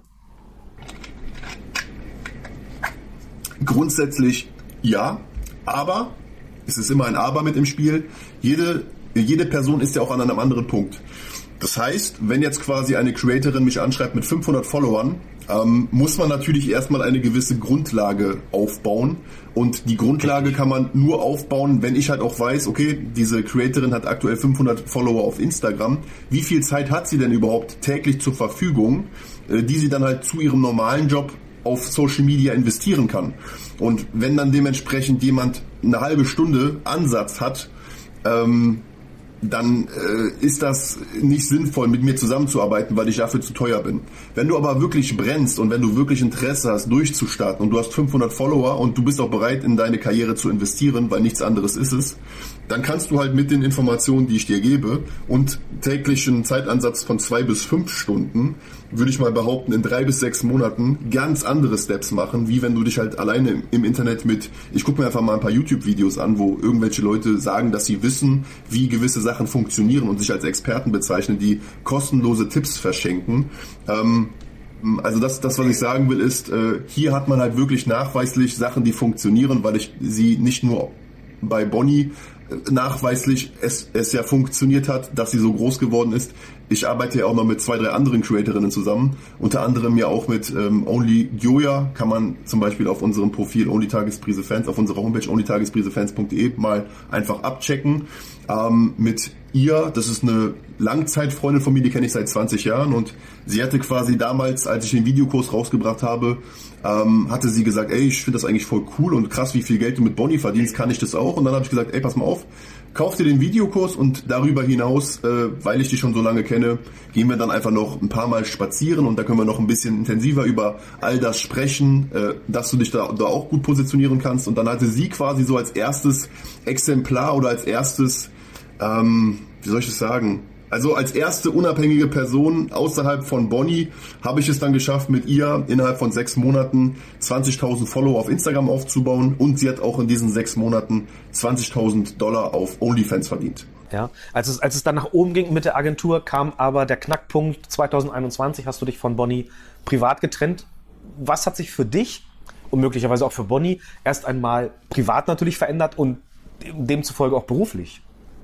Grundsätzlich ja, aber, es ist immer ein Aber mit im Spiel, jede, jede Person ist ja auch an einem anderen Punkt. Das heißt, wenn jetzt quasi eine Creatorin mich anschreibt mit fünfhundert Followern, ähm, muss man natürlich erstmal eine gewisse Grundlage aufbauen. Und die Grundlage kann man nur aufbauen, wenn ich halt auch weiß, okay, diese Creatorin hat aktuell fünfhundert Follower auf Instagram. Wie viel Zeit hat sie denn überhaupt täglich zur Verfügung, äh, die sie dann halt zu ihrem normalen Job auf Social Media investieren kann. Und wenn dann dementsprechend jemand eine halbe Stunde Ansatz hat, ähm, dann äh, ist das nicht sinnvoll, mit mir zusammenzuarbeiten, weil ich dafür zu teuer bin. Wenn du aber wirklich brennst und wenn du wirklich Interesse hast, durchzustarten und du hast fünfhundert Follower und du bist auch bereit, in deine Karriere zu investieren, weil nichts anderes ist es, dann kannst du halt mit den Informationen, die ich dir gebe und täglichen Zeitansatz von zwei bis fünf Stunden, würde ich mal behaupten, in drei bis sechs Monaten ganz andere Steps machen, wie wenn du dich halt alleine im Internet mit, ich gucke mir einfach mal ein paar YouTube-Videos an, wo irgendwelche Leute sagen, dass sie wissen, wie gewisse Sachen funktionieren und sich als Experten bezeichnen, die kostenlose Tipps verschenken. Ähm, also das, das, was ich sagen will, ist, äh, hier hat man halt wirklich nachweislich Sachen, die funktionieren, weil ich sie nicht nur bei Bonnie nachweislich es, es ja funktioniert hat, dass sie so groß geworden ist. Ich arbeite ja auch noch mit zwei, drei anderen Creatorinnen zusammen, unter anderem ja auch mit ähm, Only Gioia, kann man zum Beispiel auf unserem Profil Only Tagesbrise Fans, auf unserer Homepage only tagesbrise fans punkt de mal einfach abchecken. Ähm, mit ihr, das ist eine Langzeitfreundin von mir, die kenne ich seit zwanzig Jahren und sie hatte quasi damals, als ich den Videokurs rausgebracht habe, ähm, hatte sie gesagt, ey, ich finde das eigentlich voll cool und krass, wie viel Geld du mit Bonnie verdienst, kann ich das auch? Und dann habe ich gesagt, ey, pass mal auf, kauf dir den Videokurs und darüber hinaus, äh, weil ich dich schon so lange kenne, gehen wir dann einfach noch ein paar Mal spazieren und da können wir noch ein bisschen intensiver über all das sprechen, äh, dass du dich da, da auch gut positionieren kannst. Und dann hatte sie quasi so als erstes Exemplar oder als erstes, ähm, wie soll ich das sagen, also als erste unabhängige Person außerhalb von Bonnie habe ich es dann geschafft, mit ihr innerhalb von sechs Monaten zwanzigtausend Follower auf Instagram aufzubauen und sie hat auch in diesen sechs Monaten zwanzigtausend Dollar auf OnlyFans verdient. Ja, als es, als es dann nach oben ging mit der Agentur, kam aber der Knackpunkt zwanzig einundzwanzig, hast du dich von Bonnie privat getrennt. Was hat sich für dich und möglicherweise auch für Bonnie erst einmal privat natürlich verändert und demzufolge auch beruflich?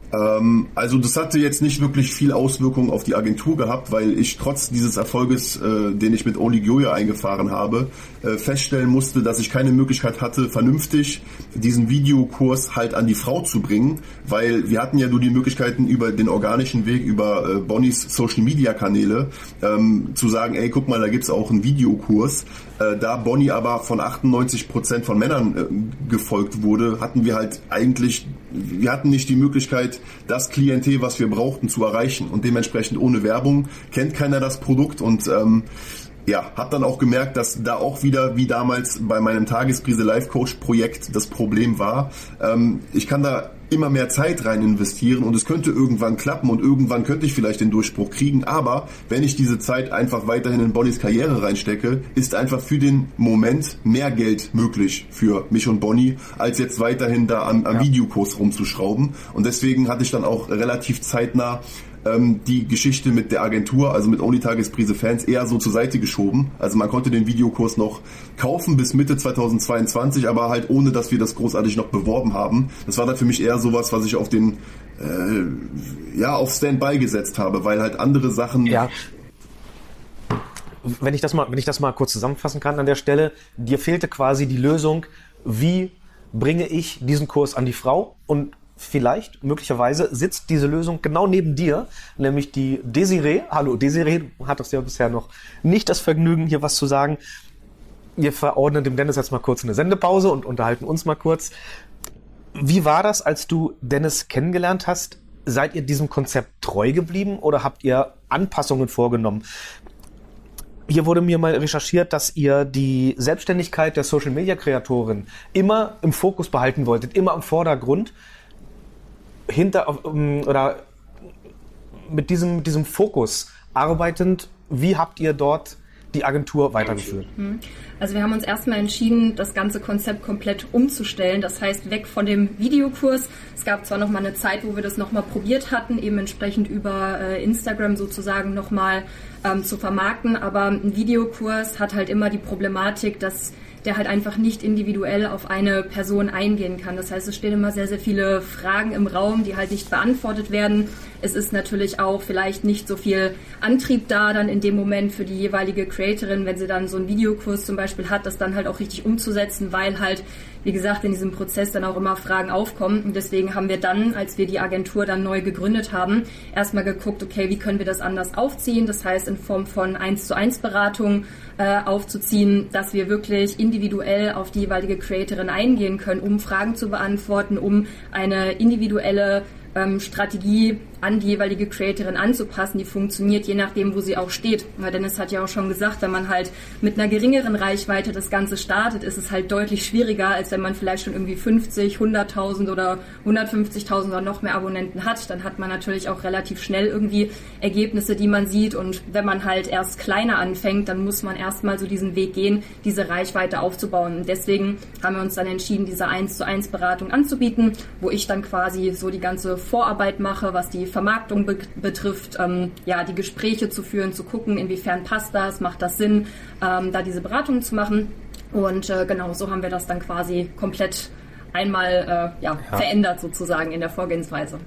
Also das hatte jetzt nicht wirklich viel Auswirkungen auf die Agentur gehabt, weil ich trotz dieses Erfolges, äh, den ich mit Only Gioia eingefahren habe, äh, feststellen musste, dass ich keine Möglichkeit hatte, vernünftig diesen Videokurs halt an die Frau zu bringen, weil wir hatten ja nur die Möglichkeiten über den organischen Weg, über äh, Bonnies Social Media Kanäle, ähm, zu sagen, ey, guck mal, da gibt's auch einen Videokurs. Äh, da Bonnie aber von achtundneunzig Prozent von Männern äh, gefolgt wurde, hatten wir halt eigentlich, wir hatten nicht die Möglichkeit, das Klientel, was wir brauchten, zu erreichen. Und dementsprechend ohne Werbung kennt keiner das Produkt und ähm, ja, hab dann auch gemerkt, dass da auch wieder, wie damals bei meinem Tagesbrise Life Coach Projekt, das Problem war, ähm, ich kann da immer mehr Zeit rein investieren und es könnte irgendwann klappen und irgendwann könnte ich vielleicht den Durchbruch kriegen, aber wenn ich diese Zeit einfach weiterhin in Bonnies Karriere reinstecke, ist einfach für den Moment mehr Geld möglich für mich und Bonnie, als jetzt weiterhin da am, am ja. Videokurs rumzuschrauben und deswegen hatte ich dann auch relativ zeitnah ähm, die Geschichte mit der Agentur, also mit Only Tagesprise Fans, eher so zur Seite geschoben. Also man konnte den Videokurs noch kaufen bis Mitte zweitausendzweiundzwanzig, aber halt ohne, dass wir das großartig noch beworben haben. Das war dann für mich eher sowas, was ich auf den äh, ja auf Standby gesetzt habe, weil halt andere Sachen... Ja. Wenn ich das mal, wenn ich das mal kurz zusammenfassen kann an der Stelle, dir fehlte quasi die Lösung, wie bringe ich diesen Kurs an die Frau, und vielleicht, möglicherweise, sitzt diese Lösung genau neben dir, nämlich die Desiree. Hallo Desiree, du hattest ja bisher noch nicht das Vergnügen, hier was zu sagen. Wir verordnen dem Dennis jetzt mal kurz eine Sendepause und unterhalten uns mal kurz. Wie war das, als du Dennis kennengelernt hast? Seid ihr diesem Konzept treu geblieben oder habt ihr Anpassungen vorgenommen? Hier wurde mir mal recherchiert, dass ihr die Selbstständigkeit der Social-Media-Kreatorin immer im Fokus behalten wolltet, immer im Vordergrund. Hinter oder mit diesem, mit diesem Fokus arbeitend, wie habt ihr dort die Agentur weitergeführt? Also wir haben uns erstmal entschieden, das ganze Konzept komplett umzustellen. Das heißt, weg von dem Videokurs. Es gab zwar noch mal eine Zeit, wo wir das noch mal probiert hatten, eben entsprechend über äh, Instagram sozusagen noch mal ähm, zu vermarkten. Aber ein Videokurs hat halt immer die Problematik, dass der halt einfach nicht individuell auf eine Person eingehen kann. Das heißt, es stehen immer sehr, sehr viele Fragen im Raum, die halt nicht beantwortet werden. Es ist natürlich auch vielleicht nicht so viel Antrieb da dann in dem Moment für die jeweilige Creatorin, wenn sie dann so einen Videokurs zum Beispiel hat, das dann halt auch richtig umzusetzen, weil halt, wie gesagt, in diesem Prozess dann auch immer Fragen aufkommen. Und deswegen haben wir dann, als wir die Agentur dann neu gegründet haben, erstmal geguckt, okay, wie können wir das anders aufziehen? Das heißt, in Form von eins zu eins Beratung äh, aufzuziehen, dass wir wirklich individuell auf die jeweilige Creatorin eingehen können, um Fragen zu beantworten, um eine individuelle ähm, Strategie an die jeweilige Creatorin anzupassen, die funktioniert, je nachdem, wo sie auch steht. Weil Dennis hat ja auch schon gesagt, wenn man halt mit einer geringeren Reichweite das Ganze startet, ist es halt deutlich schwieriger, als wenn man vielleicht schon irgendwie fünfzig, hunderttausend oder hundertfünfzigtausend oder noch mehr Abonnenten hat. Dann hat man natürlich auch relativ schnell irgendwie Ergebnisse, die man sieht. Und wenn man halt erst kleiner anfängt, dann muss man erstmal so diesen Weg gehen, diese Reichweite aufzubauen. Und deswegen haben wir uns dann entschieden, diese eins zu eins Beratung anzubieten, wo ich dann quasi so die ganze Vorarbeit mache, was die Vermarktung be- betrifft, ähm, ja, die Gespräche zu führen, zu gucken, inwiefern passt das, macht das Sinn, ähm, da diese Beratung zu machen. Und äh, genau, so haben wir das dann quasi komplett einmal äh, ja, ja. verändert sozusagen in der Vorgehensweise.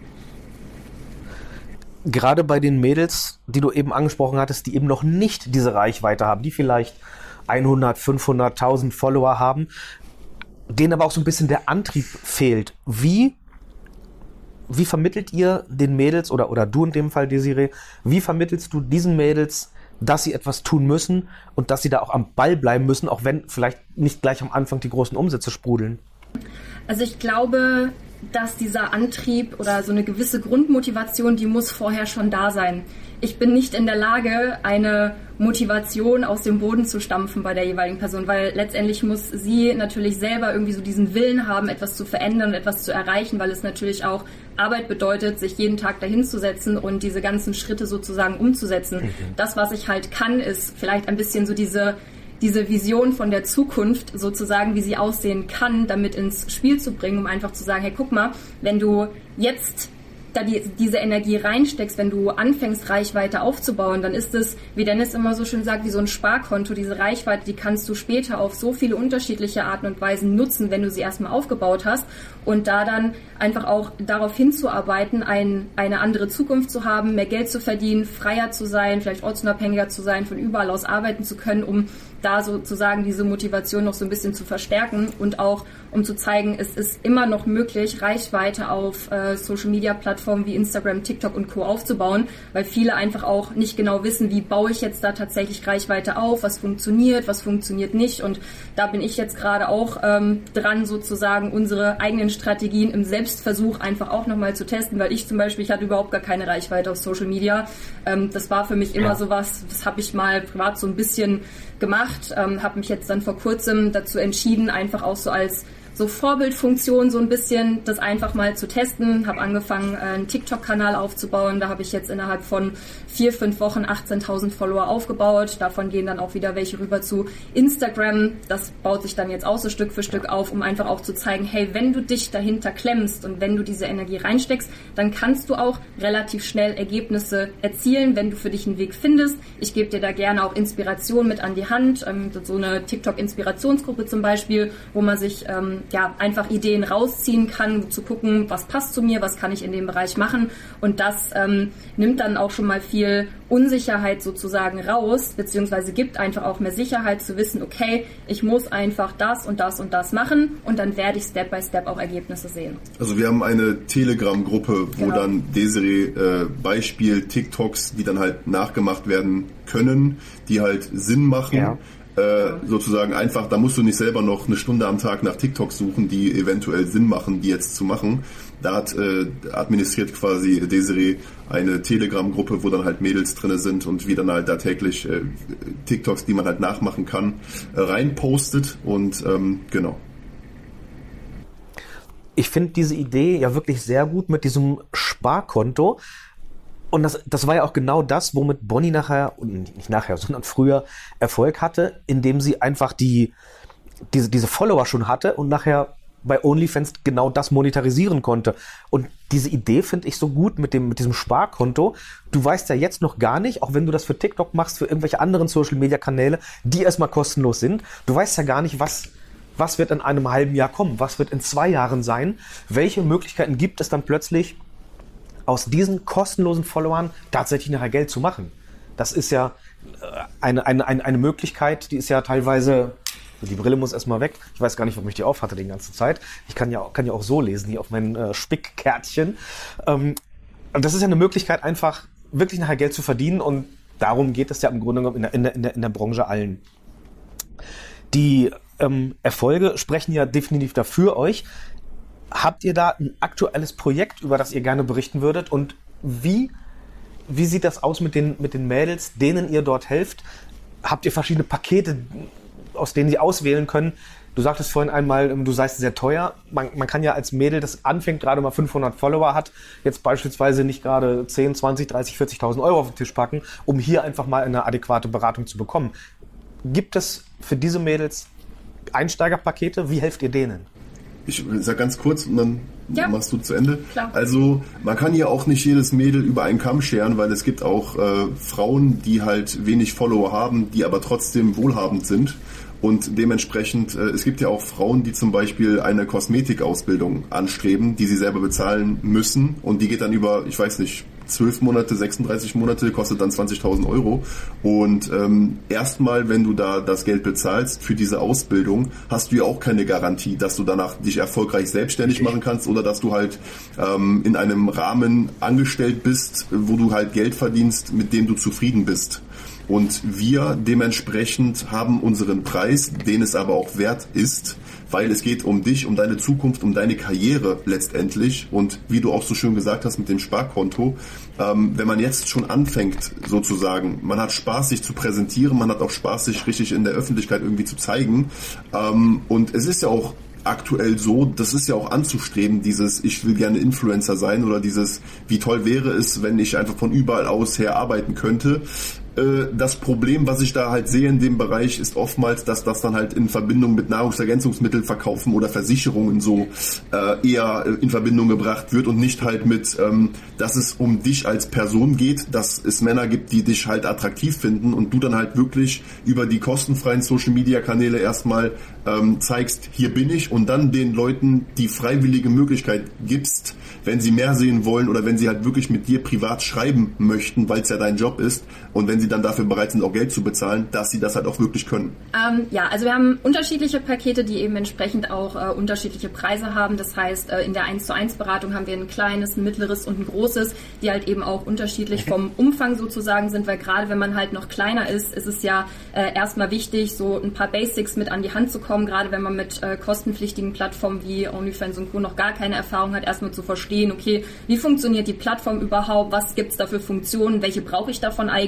Gerade bei den Mädels, die du eben angesprochen hattest, die eben noch nicht diese Reichweite haben, die vielleicht hundert, fünfhundert, tausend Follower haben, denen aber auch so ein bisschen der Antrieb fehlt. Wie Wie vermittelt ihr den Mädels, oder, oder du in dem Fall, Desiree, wie vermittelst du diesen Mädels, dass sie etwas tun müssen und dass sie da auch am Ball bleiben müssen, auch wenn vielleicht nicht gleich am Anfang die großen Umsätze sprudeln? Also ich glaube, dass dieser Antrieb oder so eine gewisse Grundmotivation, die muss vorher schon da sein. Ich bin nicht in der Lage, eine Motivation aus dem Boden zu stampfen bei der jeweiligen Person, weil letztendlich muss sie natürlich selber irgendwie so diesen Willen haben, etwas zu verändern und etwas zu erreichen, weil es natürlich auch Arbeit bedeutet, sich jeden Tag dahin zu setzen und diese ganzen Schritte sozusagen umzusetzen. Mhm. Das, was ich halt kann, ist vielleicht ein bisschen so diese diese Vision von der Zukunft sozusagen, wie sie aussehen kann, damit ins Spiel zu bringen, um einfach zu sagen, hey, guck mal, wenn du jetzt da die, diese Energie reinsteckst, wenn du anfängst, Reichweite aufzubauen, dann ist es, wie Dennis immer so schön sagt, wie so ein Sparkonto. Diese Reichweite, die kannst du später auf so viele unterschiedliche Arten und Weisen nutzen, wenn du sie erstmal aufgebaut hast, und da dann einfach auch darauf hinzuarbeiten, ein, eine andere Zukunft zu haben, mehr Geld zu verdienen, freier zu sein, vielleicht ortsunabhängiger zu sein, von überall aus arbeiten zu können, um da sozusagen diese Motivation noch so ein bisschen zu verstärken und auch um zu zeigen, es ist immer noch möglich, Reichweite auf äh, Social-Media-Plattformen wie Instagram, TikTok und Co. aufzubauen, weil viele einfach auch nicht genau wissen, wie baue ich jetzt da tatsächlich Reichweite auf, was funktioniert, was funktioniert nicht, und da bin ich jetzt gerade auch ähm, dran, sozusagen unsere eigenen Strategien im Selbstversuch einfach auch nochmal zu testen, weil ich zum Beispiel, ich hatte überhaupt gar keine Reichweite auf Social Media. Ähm, das war für mich immer ja. sowas, das habe ich mal privat so ein bisschen gemacht, ähm, habe mich jetzt dann vor kurzem dazu entschieden, einfach auch so als so Vorbildfunktion so ein bisschen, das einfach mal zu testen. Habe angefangen, einen TikTok-Kanal aufzubauen. Da habe ich jetzt innerhalb von vier, fünf Wochen achtzehntausend Follower aufgebaut. Davon gehen dann auch wieder welche rüber zu Instagram. Das baut sich dann jetzt auch so Stück für Stück auf, um einfach auch zu zeigen, hey, wenn du dich dahinter klemmst und wenn du diese Energie reinsteckst, dann kannst du auch relativ schnell Ergebnisse erzielen, wenn du für dich einen Weg findest. Ich gebe dir da gerne auch Inspiration mit an die Hand. Ähm, so eine TikTok-Inspirationsgruppe zum Beispiel, wo man sich ähm, ja einfach Ideen rausziehen kann, um zu gucken, was passt zu mir, was kann ich in dem Bereich machen. Und das ähm, nimmt dann auch schon mal viel Unsicherheit sozusagen raus, beziehungsweise gibt einfach auch mehr Sicherheit zu wissen, okay, ich muss einfach das und das und das machen und dann werde ich Step by Step auch Ergebnisse sehen. Also wir haben eine Telegram-Gruppe, wo genau. dann Desiree äh, Beispiel TikToks, die dann halt nachgemacht werden können, die halt Sinn machen. Ja. Äh, sozusagen einfach, da musst du nicht selber noch eine Stunde am Tag nach TikToks suchen, die eventuell Sinn machen, die jetzt zu machen. Da hat äh, administriert quasi Desiree eine Telegram-Gruppe, wo dann halt Mädels drin sind und wie dann halt da täglich äh, TikToks, die man halt nachmachen kann, äh, reinpostet und ähm, genau. Ich finde diese Idee ja wirklich sehr gut mit diesem Sparkonto. Und das, das war ja auch genau das, womit Bonnie nachher, nicht nachher, sondern früher Erfolg hatte, indem sie einfach die, diese, diese Follower schon hatte und nachher bei OnlyFans genau das monetarisieren konnte. Und diese Idee finde ich so gut mit dem, mit diesem Sparkonto. Du weißt ja jetzt noch gar nicht, auch wenn du das für TikTok machst, für irgendwelche anderen Social-Media-Kanäle, die erstmal kostenlos sind, du weißt ja gar nicht, was, was wird in einem halben Jahr kommen, was wird in zwei Jahren sein, welche Möglichkeiten gibt es dann plötzlich, aus diesen kostenlosen Followern tatsächlich nachher Geld zu machen. Das ist ja eine, eine, eine, eine Möglichkeit, die ist ja teilweise, die Brille muss erstmal weg, ich weiß gar nicht, warum ich die auf hatte die ganze Zeit. Ich kann ja, kann ja auch so lesen, hier auf meinen äh, Spickkärtchen. Ähm, und das ist ja eine Möglichkeit, einfach wirklich nachher Geld zu verdienen und darum geht es ja im Grunde genommen in der, in der, in der, in der Branche allen. Die ähm, Erfolge sprechen ja definitiv dafür euch. Habt ihr da ein aktuelles Projekt, über das ihr gerne berichten würdet? Und wie, wie sieht das aus mit den, mit den Mädels, denen ihr dort helft? Habt ihr verschiedene Pakete, aus denen sie auswählen können? Du sagtest vorhin einmal, du seist sehr teuer. Man, man kann ja als Mädel, das anfängt, gerade mal fünfhundert Follower hat, jetzt beispielsweise nicht gerade zehn, zwanzig, dreißig, vierzigtausend Euro auf den Tisch packen, um hier einfach mal eine adäquate Beratung zu bekommen. Gibt es für diese Mädels Einsteigerpakete? Wie helft ihr denen? Ich sag ganz kurz und dann ja. machst du zu Ende. Klar. Also man kann ja auch nicht jedes Mädel über einen Kamm scheren, weil es gibt auch äh, Frauen, die halt wenig Follower haben, die aber trotzdem wohlhabend sind. Und dementsprechend, äh, es gibt ja auch Frauen, die zum Beispiel eine Kosmetikausbildung anstreben, die sie selber bezahlen müssen. Und die geht dann über, ich weiß nicht, zwölf Monate, sechsunddreißig Monate, kostet dann zwanzigtausend Euro. Und ähm, erstmal, wenn du da das Geld bezahlst für diese Ausbildung, hast du ja auch keine Garantie, dass du danach dich erfolgreich selbstständig machen kannst oder dass du halt ähm, in einem Rahmen angestellt bist, wo du halt Geld verdienst, mit dem du zufrieden bist. Und wir dementsprechend haben unseren Preis, den es aber auch wert ist, weil es geht um dich, um deine Zukunft, um deine Karriere letztendlich. Und wie du auch so schön gesagt hast mit dem Sparkonto, ähm, wenn man jetzt schon anfängt sozusagen, man hat Spaß, sich zu präsentieren, man hat auch Spaß, sich richtig in der Öffentlichkeit irgendwie zu zeigen. Ähm, und es ist ja auch aktuell so, das ist ja auch anzustreben, dieses ich will gerne Influencer sein oder dieses wie toll wäre es, wenn ich einfach von überall aus her arbeiten könnte. Das Problem, was ich da halt sehe in dem Bereich, ist oftmals, dass das dann halt in Verbindung mit Nahrungsergänzungsmitteln verkaufen oder Versicherungen so äh, eher in Verbindung gebracht wird und nicht halt mit, ähm, dass es um dich als Person geht, dass es Männer gibt, die dich halt attraktiv finden und du dann halt wirklich über die kostenfreien Social-Media-Kanäle erstmal ähm, zeigst, hier bin ich und dann den Leuten die freiwillige Möglichkeit gibst, wenn sie mehr sehen wollen oder wenn sie halt wirklich mit dir privat schreiben möchten, weil es ja dein Job ist und wenn sie dann dafür bereit sind, auch Geld zu bezahlen, dass sie das halt auch wirklich können. Ähm, ja, also wir haben unterschiedliche Pakete, die eben entsprechend auch äh, unterschiedliche Preise haben. Das heißt, äh, in der eins zu eins Beratung haben wir ein kleines, ein mittleres und ein großes, die halt eben auch unterschiedlich vom Umfang sozusagen sind, weil gerade wenn man halt noch kleiner ist, ist es ja äh, erstmal wichtig, so ein paar Basics mit an die Hand zu kommen, gerade wenn man mit äh, kostenpflichtigen Plattformen wie OnlyFans und Co. noch gar keine Erfahrung hat, erstmal zu verstehen, okay, wie funktioniert die Plattform überhaupt, was gibt es da für Funktionen, welche brauche ich davon eigentlich,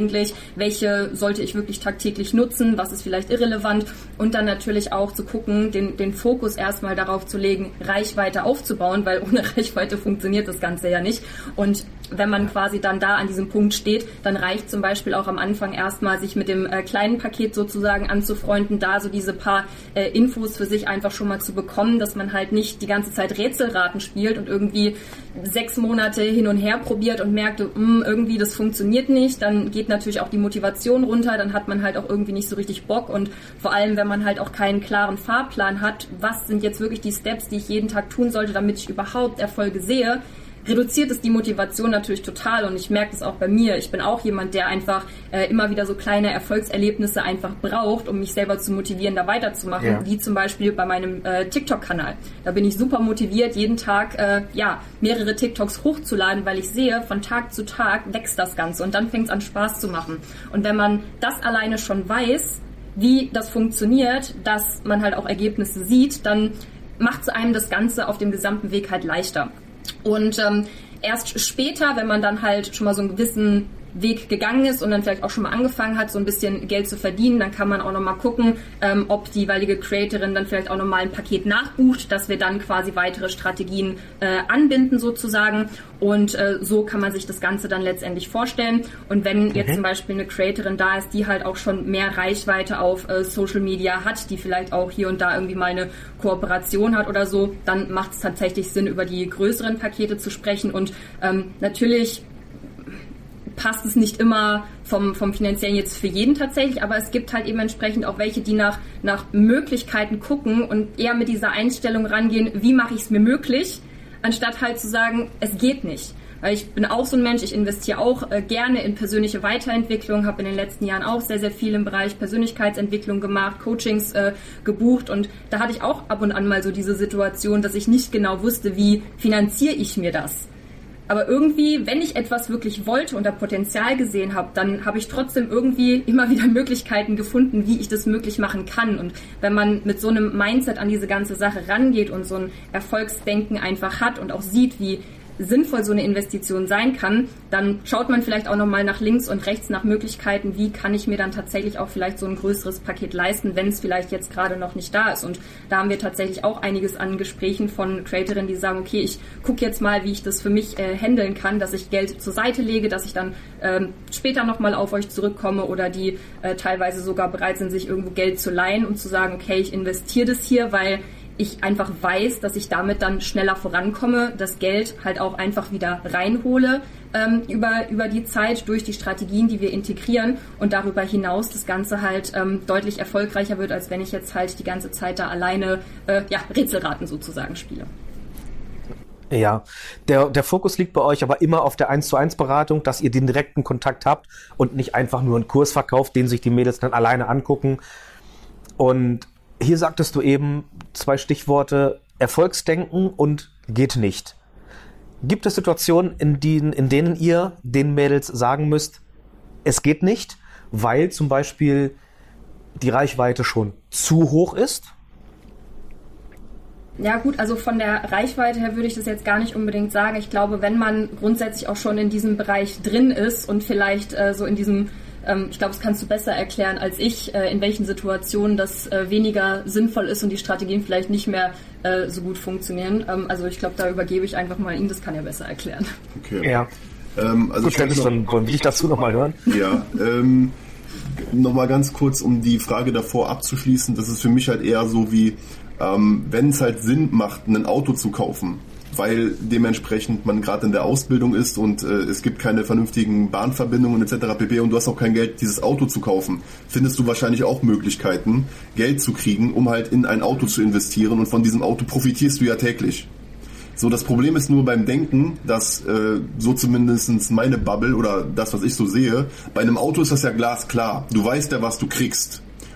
welche sollte ich wirklich tagtäglich nutzen, was ist vielleicht irrelevant und dann natürlich auch zu gucken, den, den Fokus erstmal darauf zu legen, Reichweite aufzubauen, weil ohne Reichweite funktioniert das Ganze ja nicht. Und wenn man quasi dann da an diesem Punkt steht, dann reicht zum Beispiel auch am Anfang erstmal, sich mit dem äh, kleinen Paket sozusagen anzufreunden, da so diese paar äh, Infos für sich einfach schon mal zu bekommen, dass man halt nicht die ganze Zeit Rätselraten spielt und irgendwie sechs Monate hin und her probiert und merkt, mh, irgendwie das funktioniert nicht, dann geht natürlich auch die Motivation runter, dann hat man halt auch irgendwie nicht so richtig Bock und vor allem, wenn man halt auch keinen klaren Fahrplan hat, was sind jetzt wirklich die Steps, die ich jeden Tag tun sollte, damit ich überhaupt Erfolge sehe, reduziert es die Motivation natürlich total und ich merke das auch bei mir. Ich bin auch jemand, der einfach äh, immer wieder so kleine Erfolgserlebnisse einfach braucht, um mich selber zu motivieren, da weiterzumachen, ja. Wie zum Beispiel bei meinem äh, TikTok-Kanal. Da bin ich super motiviert, jeden Tag äh, ja mehrere TikToks hochzuladen, weil ich sehe, von Tag zu Tag wächst das Ganze und dann fängt es an Spaß zu machen. Und wenn man das alleine schon weiß, wie das funktioniert, dass man halt auch Ergebnisse sieht, dann macht es einem das Ganze auf dem gesamten Weg halt leichter. Und ähm, erst später, wenn man dann halt schon mal so einen gewissen Weg gegangen ist und dann vielleicht auch schon mal angefangen hat, so ein bisschen Geld zu verdienen, dann kann man auch nochmal gucken, ähm, ob die jeweilige Creatorin dann vielleicht auch nochmal ein Paket nachbucht, dass wir dann quasi weitere Strategien äh, anbinden sozusagen und äh, so kann man sich das Ganze dann letztendlich vorstellen und wenn jetzt mhm. zum Beispiel eine Creatorin da ist, die halt auch schon mehr Reichweite auf äh, Social Media hat, die vielleicht auch hier und da irgendwie mal eine Kooperation hat oder so, dann macht es tatsächlich Sinn, über die größeren Pakete zu sprechen und ähm, natürlich passt es nicht immer vom, vom Finanziellen jetzt für jeden tatsächlich, aber es gibt halt eben entsprechend auch welche, die nach, nach Möglichkeiten gucken und eher mit dieser Einstellung rangehen, wie mache ich es mir möglich, anstatt halt zu sagen, es geht nicht. Weil ich bin auch so ein Mensch, ich investiere auch äh, gerne in persönliche Weiterentwicklung, habe in den letzten Jahren auch sehr, sehr viel im Bereich Persönlichkeitsentwicklung gemacht, Coachings äh, gebucht und da hatte ich auch ab und an mal so diese Situation, dass ich nicht genau wusste, wie finanziere ich mir das. Aber irgendwie, wenn ich etwas wirklich wollte und da Potenzial gesehen habe, dann habe ich trotzdem irgendwie immer wieder Möglichkeiten gefunden, wie ich das möglich machen kann. Und wenn man mit so einem Mindset an diese ganze Sache rangeht und so ein Erfolgsdenken einfach hat und auch sieht, wie sinnvoll so eine Investition sein kann, dann schaut man vielleicht auch nochmal nach links und rechts nach Möglichkeiten, wie kann ich mir dann tatsächlich auch vielleicht so ein größeres Paket leisten, wenn es vielleicht jetzt gerade noch nicht da ist. Und da haben wir tatsächlich auch einiges an Gesprächen von Creatorinnen, die sagen, okay, ich gucke jetzt mal, wie ich das für mich äh, handeln kann, dass ich Geld zur Seite lege, dass ich dann ähm, später nochmal auf euch zurückkomme oder die äh, teilweise sogar bereit sind, sich irgendwo Geld zu leihen und zu sagen, okay, ich investiere das hier, weil ich einfach weiß, dass ich damit dann schneller vorankomme, das Geld halt auch einfach wieder reinhole ähm, über, über die Zeit durch die Strategien, die wir integrieren und darüber hinaus das Ganze halt ähm, deutlich erfolgreicher wird, als wenn ich jetzt halt die ganze Zeit da alleine äh, ja, Rätselraten sozusagen spiele. Ja, der, der Fokus liegt bei euch aber immer auf der eins zu eins Beratung, dass ihr den direkten Kontakt habt und nicht einfach nur einen Kurs verkauft, den sich die Mädels dann alleine angucken. Und hier sagtest du eben zwei Stichworte, Erfolgsdenken und geht nicht. Gibt es Situationen, in denen, in denen ihr den Mädels sagen müsst, es geht nicht, weil zum Beispiel die Reichweite schon zu hoch ist? Ja gut, also von der Reichweite her würde ich das jetzt gar nicht unbedingt sagen. Ich glaube, wenn man grundsätzlich auch schon in diesem Bereich drin ist und vielleicht äh, so in diesem ich glaube, das kannst du besser erklären als ich, in welchen Situationen das weniger sinnvoll ist und die Strategien vielleicht nicht mehr so gut funktionieren. Also ich glaube, da übergebe ich einfach mal ihn, das kann er besser erklären. Okay. Ja. Ähm, also gut, dann noch, will ich dazu nochmal hören. Ja, ähm, nochmal ganz kurz, um die Frage davor abzuschließen, das ist für mich halt eher so wie, ähm, wenn es halt Sinn macht, ein Auto zu kaufen, weil dementsprechend man gerade in der Ausbildung ist und äh, es gibt keine vernünftigen Bahnverbindungen et cetera pp. Und du hast auch kein Geld, dieses Auto zu kaufen, findest du wahrscheinlich auch Möglichkeiten, Geld zu kriegen, um halt in ein Auto zu investieren und von diesem Auto profitierst du ja täglich. So, das Problem ist nur beim Denken, dass äh, so zumindest meine Bubble oder das, was ich so sehe, bei einem Auto ist das ja glasklar. Du weißt ja, was du kriegst.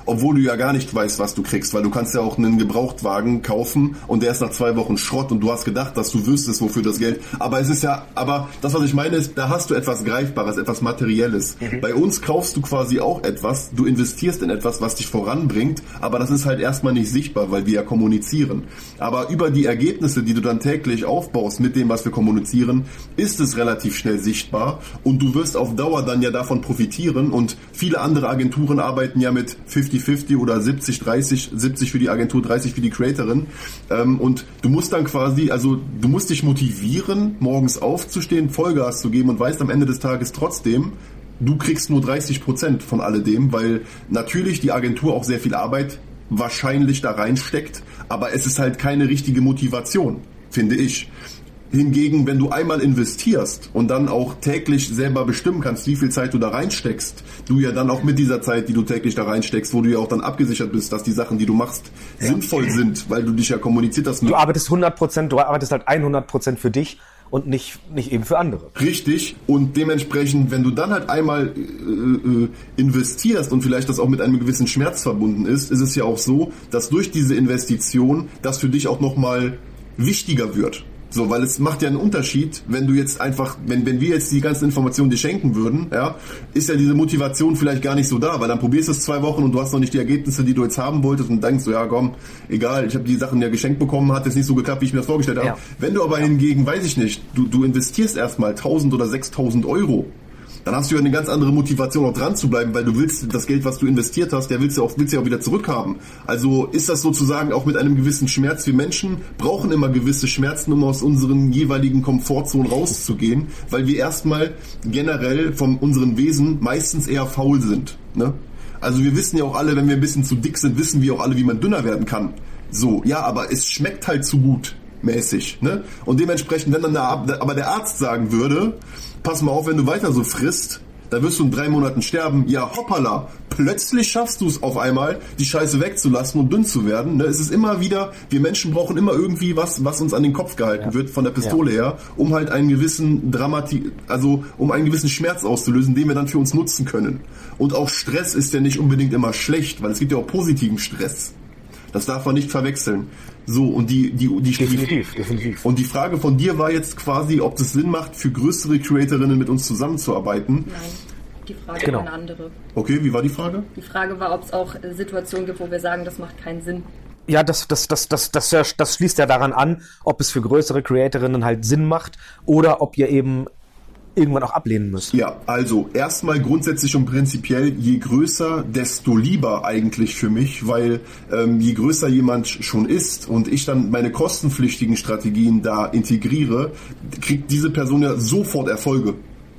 obwohl du ja gar nicht weißt, was du kriegst, weil du kannst ja auch einen Gebrauchtwagen kaufen und der ist nach zwei Wochen Schrott und du hast gedacht, dass du wüsstest, wofür das Geld, aber es ist ja, aber das, was ich meine, ist, da hast du etwas Greifbares, etwas Materielles. Mhm. Bei uns kaufst du quasi auch etwas, du investierst in etwas, was dich voranbringt, aber das ist halt erstmal nicht sichtbar, weil wir ja kommunizieren. Aber über die Ergebnisse, die du dann täglich aufbaust mit dem, was wir kommunizieren, ist es relativ schnell sichtbar und du wirst auf Dauer dann ja davon profitieren und viele andere Agenturen arbeiten ja mit fünfzig fünfzig oder siebzig dreißig, siebzig für die Agentur, dreißig für die Creatorin ähm, und du musst dann quasi, also du musst dich motivieren, morgens aufzustehen, Vollgas zu geben und weißt am Ende des Tages trotzdem, du kriegst nur dreißig Prozent von alledem, weil natürlich die Agentur auch sehr viel Arbeit wahrscheinlich da reinsteckt, aber es ist halt keine richtige Motivation, finde ich. Hingegen, wenn du einmal investierst und dann auch täglich selber bestimmen kannst, wie viel Zeit du da reinsteckst, du ja dann auch mit dieser Zeit, die du täglich da reinsteckst, wo du ja auch dann abgesichert bist, dass die Sachen, die du machst, ja. sinnvoll sind, weil du dich ja kommuniziert hast. Du arbeitest hundert Prozent, du arbeitest halt hundert Prozent für dich und nicht, nicht eben für andere. Richtig. Und dementsprechend, wenn du dann halt einmal äh, investierst und vielleicht das auch mit einem gewissen Schmerz verbunden ist, ist es ja auch so, dass durch diese Investition das für dich auch nochmal wichtiger wird. So, weil es macht ja einen Unterschied, wenn du jetzt einfach, wenn, wenn wir jetzt die ganzen Informationen dir schenken würden, ja, ist ja diese Motivation vielleicht gar nicht so da, weil dann probierst du es zwei Wochen und du hast noch nicht die Ergebnisse, die du jetzt haben wolltest und denkst so, ja komm, egal, ich habe die Sachen ja geschenkt bekommen, hat jetzt nicht so geklappt, wie ich mir das vorgestellt habe. Ja. Wenn du aber hingegen, weiß ich nicht, du, du investierst erstmal tausend oder sechstausend Euro, dann hast du ja eine ganz andere Motivation, auch dran zu bleiben, weil du willst das Geld, was du investiert hast, der willst du auch, willst du ja auch wieder zurückhaben. Also ist das sozusagen auch mit einem gewissen Schmerz. Wir Menschen brauchen immer gewisse Schmerzen, um aus unseren jeweiligen Komfortzonen rauszugehen, weil wir erstmal generell von unseren Wesen meistens eher faul sind. Ne? Also wir wissen ja auch alle, wenn wir ein bisschen zu dick sind, wissen wir auch alle, wie man dünner werden kann. So, ja, aber es schmeckt halt zu gut mäßig. Ne? Und dementsprechend, wenn dann der, aber der Arzt sagen würde, pass mal auf, wenn du weiter so frisst, dann wirst du in drei Monaten sterben. Ja, hoppala, plötzlich schaffst du es auf einmal, die Scheiße wegzulassen und dünn zu werden. Es ist immer wieder, wir Menschen brauchen immer irgendwie was, was uns an den Kopf gehalten ja. wird, von der Pistole ja. her, um halt einen gewissen Dramatik, also um einen gewissen Schmerz auszulösen, den wir dann für uns nutzen können. Und auch Stress ist ja nicht unbedingt immer schlecht, weil es gibt ja auch positiven Stress. Das darf man nicht verwechseln. So, und die, die, die, definitiv, die, definitiv. Und die Frage von dir war jetzt quasi, ob es Sinn macht, für größere Creatorinnen mit uns zusammenzuarbeiten. Nein, die Frage genau. war eine andere. Okay, wie war die Frage? Die Frage war, ob es auch Situationen gibt, wo wir sagen, das macht keinen Sinn. Ja, das, das, das, das, das, das, das schließt ja daran an, ob es für größere Creatorinnen halt Sinn macht oder ob ihr eben irgendwann auch ablehnen müsst. Ja, also erstmal grundsätzlich und prinzipiell, je größer, desto lieber eigentlich für mich, weil ähm, je größer jemand schon ist und ich dann meine kostenpflichtigen Strategien da integriere, kriegt diese Person ja sofort Erfolge.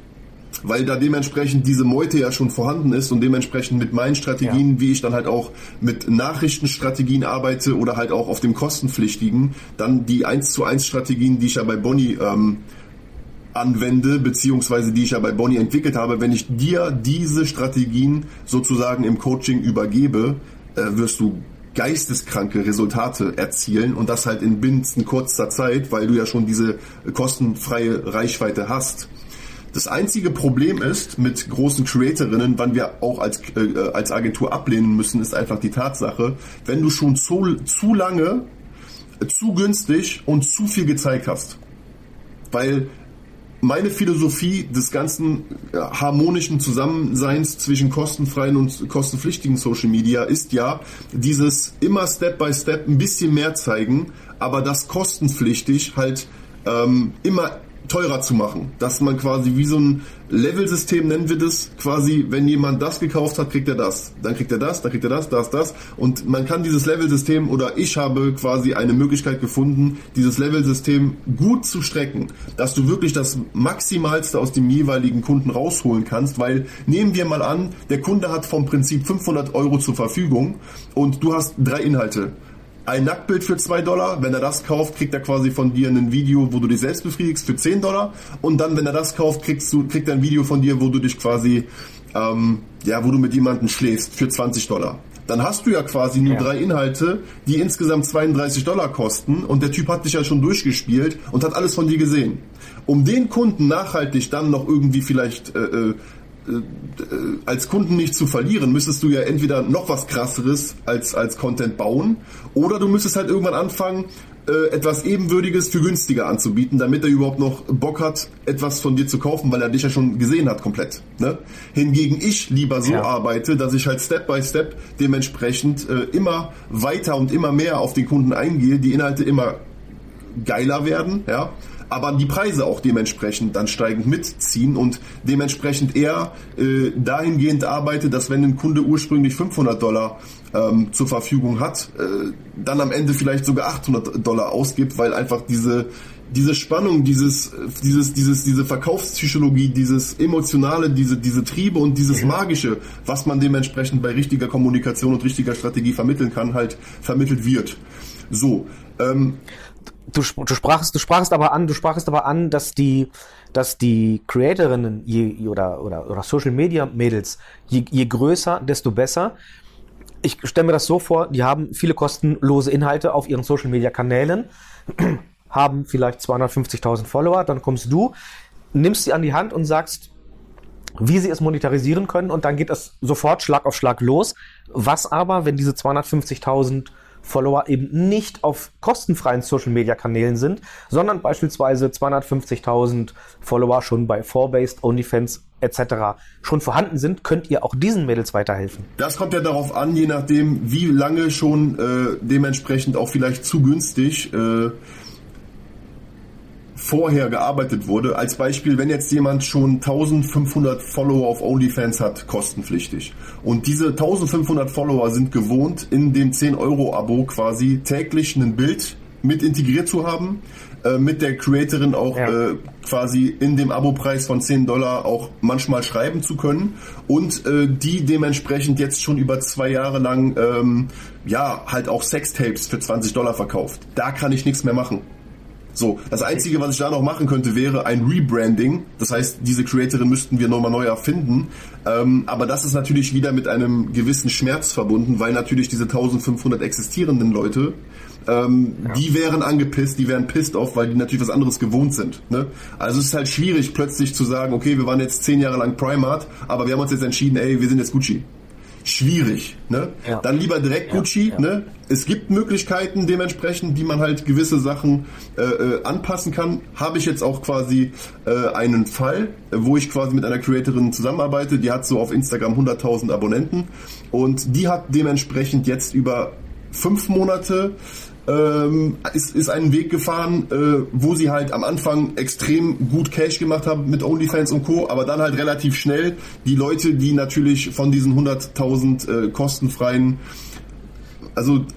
Weil da dementsprechend diese Meute ja schon vorhanden ist und dementsprechend mit meinen Strategien, ja. wie ich dann halt auch mit Nachrichtenstrategien arbeite oder halt auch auf dem kostenpflichtigen, dann die eins zu eins Strategien, die ich ja bei Bonnie ähm, anwende, beziehungsweise die ich ja bei Bonnie entwickelt habe, wenn ich dir diese Strategien sozusagen im Coaching übergebe, äh, wirst du geisteskranke Resultate erzielen und das halt in binnen kurzer Zeit, weil du ja schon diese kostenfreie Reichweite hast. Das einzige Problem ist mit großen Creatorinnen, wann wir auch als, äh, als Agentur ablehnen müssen, ist einfach die Tatsache, wenn du schon zu, zu lange, äh, zu günstig und zu viel gezeigt hast. Weil meine Philosophie des ganzen harmonischen Zusammenseins zwischen kostenfreien und kostenpflichtigen Social Media ist ja dieses immer Step by Step ein bisschen mehr zeigen, aber das kostenpflichtig halt ähm, immer teurer zu machen. Dass man quasi wie so ein Level-System, nennen wir das, quasi, wenn jemand das gekauft hat, kriegt er das. Dann kriegt er das, dann kriegt er das, das, das. Und man kann dieses Level-System, oder ich habe quasi eine Möglichkeit gefunden, dieses Level-System gut zu strecken, dass du wirklich das Maximalste aus dem jeweiligen Kunden rausholen kannst, weil, nehmen wir mal an, der Kunde hat vom Prinzip fünfhundert Euro zur Verfügung und du hast drei Inhalte. Ein Nacktbild für zwei Dollar, wenn er das kauft, kriegt er quasi von dir ein Video, wo du dich selbst befriedigst, für zehn Dollar. Und dann, wenn er das kauft, kriegst du, kriegt er ein Video von dir, wo du dich quasi, ähm, ja, wo du mit jemandem schläfst, für zwanzig Dollar. Dann hast du ja quasi nur ja. drei Inhalte, die insgesamt zweiunddreißig Dollar kosten und der Typ hat dich ja schon durchgespielt und hat alles von dir gesehen. Um den Kunden nachhaltig dann noch irgendwie vielleicht äh, äh, als Kunden nicht zu verlieren, müsstest du ja entweder noch was Krasseres als, als Content bauen, oder du müsstest halt irgendwann anfangen, äh, etwas Ebenwürdiges für günstiger anzubieten, damit er überhaupt noch Bock hat, etwas von dir zu kaufen, weil er dich ja schon gesehen hat komplett. Ne? Hingegen ich lieber so ja. arbeite, dass ich halt Step by Step dementsprechend äh, immer weiter und immer mehr auf den Kunden eingehe, die Inhalte immer geiler werden, ja, aber die Preise auch dementsprechend dann steigend mitziehen und dementsprechend eher äh, dahingehend arbeite, dass wenn ein Kunde ursprünglich fünfhundert Dollar ähm, zur Verfügung hat, äh, dann am Ende vielleicht sogar achthundert Dollar ausgibt, weil einfach diese diese Spannung, dieses dieses dieses diese Verkaufspsychologie, dieses emotionale, diese diese Triebe und dieses mhm. magische, was man dementsprechend bei richtiger Kommunikation und richtiger Strategie vermitteln kann, halt vermittelt wird. So. Ähm, Du, du sprachst, du sprachst aber an, du sprachst aber an, dass die, dass die Creatorinnen je, oder, oder, oder Social Media Mädels, je, je größer, desto besser. Ich stelle mir das so vor, die haben viele kostenlose Inhalte auf ihren Social Media Kanälen, haben vielleicht zweihundertfünfzigtausend Follower, dann kommst du, nimmst sie an die Hand und sagst, wie sie es monetarisieren können, und dann geht es sofort Schlag auf Schlag los. Was aber, wenn diese zweihundertfünfzigtausend Follower eben nicht auf kostenfreien Social-Media-Kanälen sind, sondern beispielsweise zweihundertfünfzigtausend Follower schon bei Forbased, OnlyFans et cetera schon vorhanden sind, könnt ihr auch diesen Mädels weiterhelfen? Das kommt ja darauf an, je nachdem, wie lange schon äh, dementsprechend auch vielleicht zu günstig äh, vorher gearbeitet wurde. Als Beispiel, wenn jetzt jemand schon eintausendfünfhundert Follower auf OnlyFans hat, kostenpflichtig. Und diese eintausendfünfhundert Follower sind gewohnt, in dem zehn Euro Abo quasi täglich ein Bild mit integriert zu haben, äh, mit der Creatorin auch ja. äh, quasi in dem Abopreis von zehn Dollar auch manchmal schreiben zu können, und äh, die dementsprechend jetzt schon über zwei Jahre lang ähm, ja halt auch Sextapes für zwanzig Dollar verkauft. Da kann ich nichts mehr machen. So, das Einzige, was ich da noch machen könnte, wäre ein Rebranding. Das heißt, diese Creatorin müssten wir nochmal neu erfinden. Ähm, aber das ist natürlich wieder mit einem gewissen Schmerz verbunden, weil natürlich diese eintausendfünfhundert existierenden Leute, ähm, ja. die wären angepisst, die wären pissed off, weil die natürlich was anderes gewohnt sind. Ne? Also es ist halt schwierig, plötzlich zu sagen, okay, wir waren jetzt zehn Jahre lang Primark, aber wir haben uns jetzt entschieden, ey, wir sind jetzt Gucci. Schwierig, ne? Ja. Dann lieber direkt Gucci, ja, ja. ne? Es gibt Möglichkeiten dementsprechend, die man halt gewisse Sachen äh, äh, anpassen kann. Habe ich jetzt auch quasi äh, einen Fall, wo ich quasi mit einer Creatorin zusammenarbeite, die hat so auf Instagram hunderttausend Abonnenten, und die hat dementsprechend jetzt über fünf Monate ähm, ist, ist einen Weg gefahren, äh, wo sie halt am Anfang extrem gut Cash gemacht haben mit OnlyFans und Co., aber dann halt relativ schnell die Leute, die natürlich von diesen hunderttausend äh, kostenfreien, also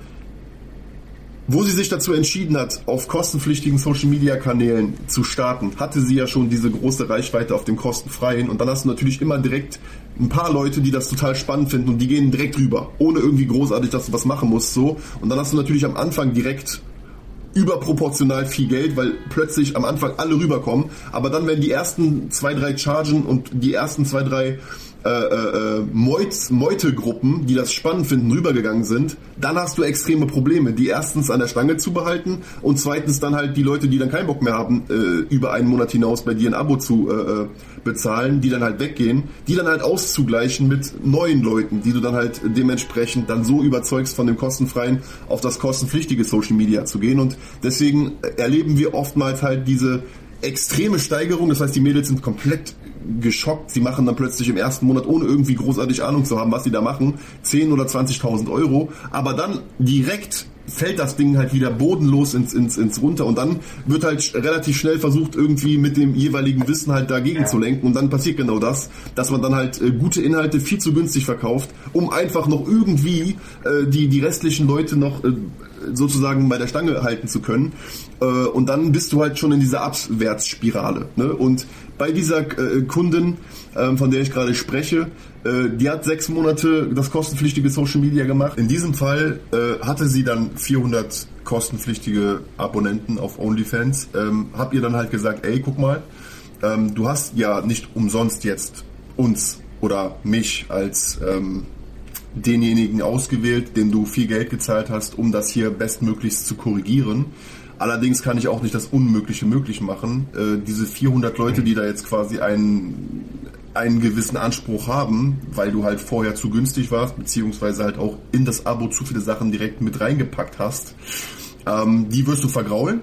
wo sie sich dazu entschieden hat, auf kostenpflichtigen Social-Media-Kanälen zu starten, hatte sie ja schon diese große Reichweite auf dem kostenfreien, und dann hast du natürlich immer direkt ein paar Leute, die das total spannend finden, und die gehen direkt rüber, ohne irgendwie großartig, dass du was machen musst, so. Und dann hast du natürlich am Anfang direkt überproportional viel Geld, weil plötzlich am Anfang alle rüberkommen, aber dann, wenn die ersten zwei, drei chargen und die ersten zwei, drei äh, äh, Meut, Meutegruppen, die das spannend finden, rübergegangen sind, dann hast du extreme Probleme, die erstens an der Stange zu behalten, und zweitens dann halt die Leute, die dann keinen Bock mehr haben, äh, über einen Monat hinaus bei dir ein Abo zu äh, bezahlen, die dann halt weggehen, die dann halt auszugleichen mit neuen Leuten, die du dann halt dementsprechend dann so überzeugst, von dem kostenfreien auf das kostenpflichtige Social Media zu gehen. Und deswegen erleben wir oftmals halt diese extreme Steigerung, das heißt, die Mädels sind komplett geschockt, sie machen dann plötzlich im ersten Monat, ohne irgendwie großartig Ahnung zu haben, was sie da machen, zehn oder zwanzigtausend Euro, aber dann direkt fällt das Ding halt wieder bodenlos ins, ins, ins runter, und dann wird halt relativ schnell versucht, irgendwie mit dem jeweiligen Wissen halt dagegen zu lenken, und dann passiert genau das, dass man dann halt äh, gute Inhalte viel zu günstig verkauft, um einfach noch irgendwie äh, die, die restlichen Leute noch äh, sozusagen bei der Stange halten zu können, äh, und dann bist du halt schon in dieser Abwärtsspirale, ne? Und bei dieser äh, Kundin, äh, von der ich gerade spreche, äh, die hat sechs Monate das kostenpflichtige Social Media gemacht. In diesem Fall äh, hatte sie dann vierhundert kostenpflichtige Abonnenten auf OnlyFans. Ähm, hab ihr dann halt gesagt, ey, guck mal, ähm, du hast ja nicht umsonst jetzt uns oder mich als ähm, denjenigen ausgewählt, dem du viel Geld gezahlt hast, um das hier bestmöglichst zu korrigieren. Allerdings kann ich auch nicht das Unmögliche möglich machen. Äh, diese vierhundert Leute, die da jetzt quasi ein, einen gewissen Anspruch haben, weil du halt vorher zu günstig warst, beziehungsweise halt auch in das Abo zu viele Sachen direkt mit reingepackt hast. Ähm, die wirst du vergraulen,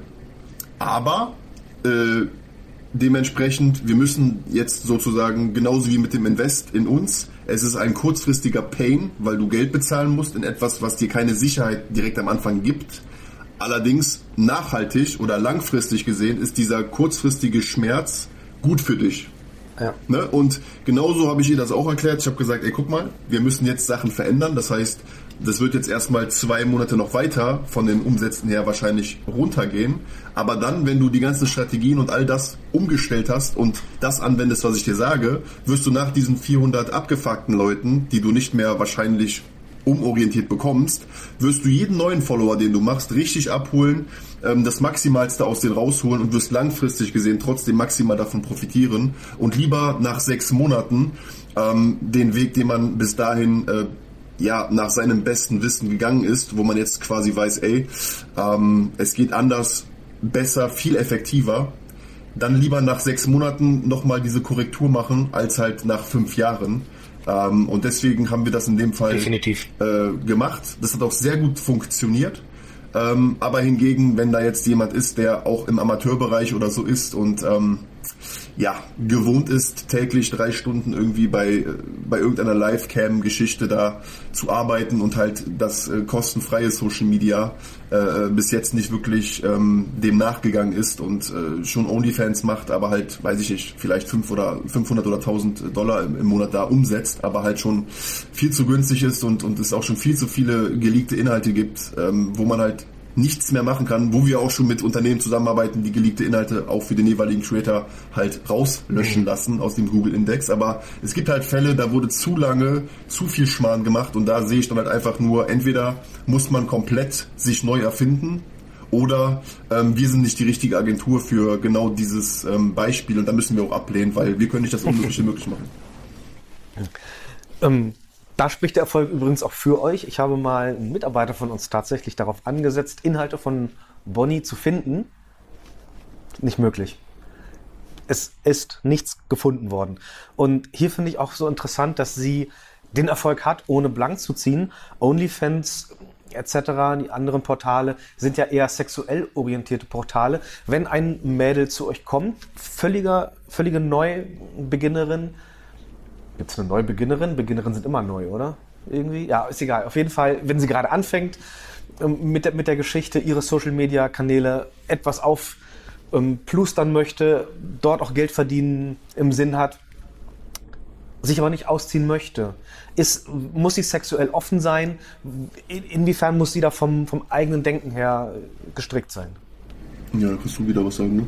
aber äh, dementsprechend, wir müssen jetzt sozusagen, genauso wie mit dem Invest in uns, es ist ein kurzfristiger Pain, weil du Geld bezahlen musst in etwas, was dir keine Sicherheit direkt am Anfang gibt. Allerdings nachhaltig oder langfristig gesehen ist dieser kurzfristige Schmerz gut für dich. Ja. Ne? Und genauso habe ich ihr das auch erklärt. Ich habe gesagt, ey, guck mal, wir müssen jetzt Sachen verändern. Das heißt, das wird jetzt erstmal zwei Monate noch weiter von den Umsätzen her wahrscheinlich runtergehen. Aber dann, wenn du die ganzen Strategien und all das umgestellt hast und das anwendest, was ich dir sage, wirst du nach diesen vierhundert abgefuckten Leuten, die du nicht mehr wahrscheinlich umorientiert bekommst, wirst du jeden neuen Follower, den du machst, richtig abholen, ähm, das Maximalste aus denen rausholen und wirst langfristig gesehen trotzdem maximal davon profitieren und lieber nach sechs Monaten ähm, den Weg, den man bis dahin äh, ja nach seinem besten Wissen gegangen ist, wo man jetzt quasi weiß, ey, ähm, es geht anders, besser, viel effektiver, dann lieber nach sechs Monaten nochmal diese Korrektur machen, als halt nach fünf Jahren. Ähm, und deswegen haben wir das in dem Fall definitiv äh, gemacht. Das hat auch sehr gut funktioniert. Ähm, aber hingegen, wenn da jetzt jemand ist, der auch im Amateurbereich oder so ist und ähm, ja, gewohnt ist, täglich drei Stunden irgendwie bei, bei irgendeiner Live-Cam-Geschichte da zu arbeiten und halt das äh, kostenfreie Social Media äh, bis jetzt nicht wirklich ähm, dem nachgegangen ist und äh, schon OnlyFans macht, aber halt, weiß ich nicht, vielleicht fünf oder fünfhundert oder tausend Dollar im, im Monat da umsetzt, aber halt schon viel zu günstig ist und, und es auch schon viel zu viele geleakte Inhalte gibt, ähm, wo man halt nichts mehr machen kann, wo wir auch schon mit Unternehmen zusammenarbeiten, die geleakte Inhalte auch für den jeweiligen Creator halt rauslöschen lassen aus dem Google-Index. Aber es gibt halt Fälle, da wurde zu lange zu viel Schmarrn gemacht und da sehe ich dann halt einfach nur, entweder muss man komplett sich neu erfinden oder ähm, wir sind nicht die richtige Agentur für genau dieses ähm, Beispiel und da müssen wir auch ablehnen, weil wir können nicht das Unmögliche möglich machen. Ähm. Da spricht der Erfolg übrigens auch für euch. Ich habe mal einen Mitarbeiter von uns tatsächlich darauf angesetzt, Inhalte von Bonnie zu finden. Nicht möglich. Es ist nichts gefunden worden. Und hier finde ich auch so interessant, dass sie den Erfolg hat, ohne blank zu ziehen. OnlyFans et cetera, die anderen Portale sind ja eher sexuell orientierte Portale. Wenn ein Mädel zu euch kommt, völliger, völlige Neubeginnerin, gibt es eine Neubeginnerin? Beginnerinnen sind immer neu, oder? Irgendwie? Ja, ist egal. Auf jeden Fall, wenn sie gerade anfängt, mit der, mit der Geschichte ihre Social-Media-Kanäle etwas aufplustern möchte, dort auch Geld verdienen im Sinn hat, sich aber nicht ausziehen möchte. Ist, muss sie sexuell offen sein? Inwiefern muss sie da vom, vom eigenen Denken her gestrickt sein? Ja, da kannst du wieder was sagen, ne?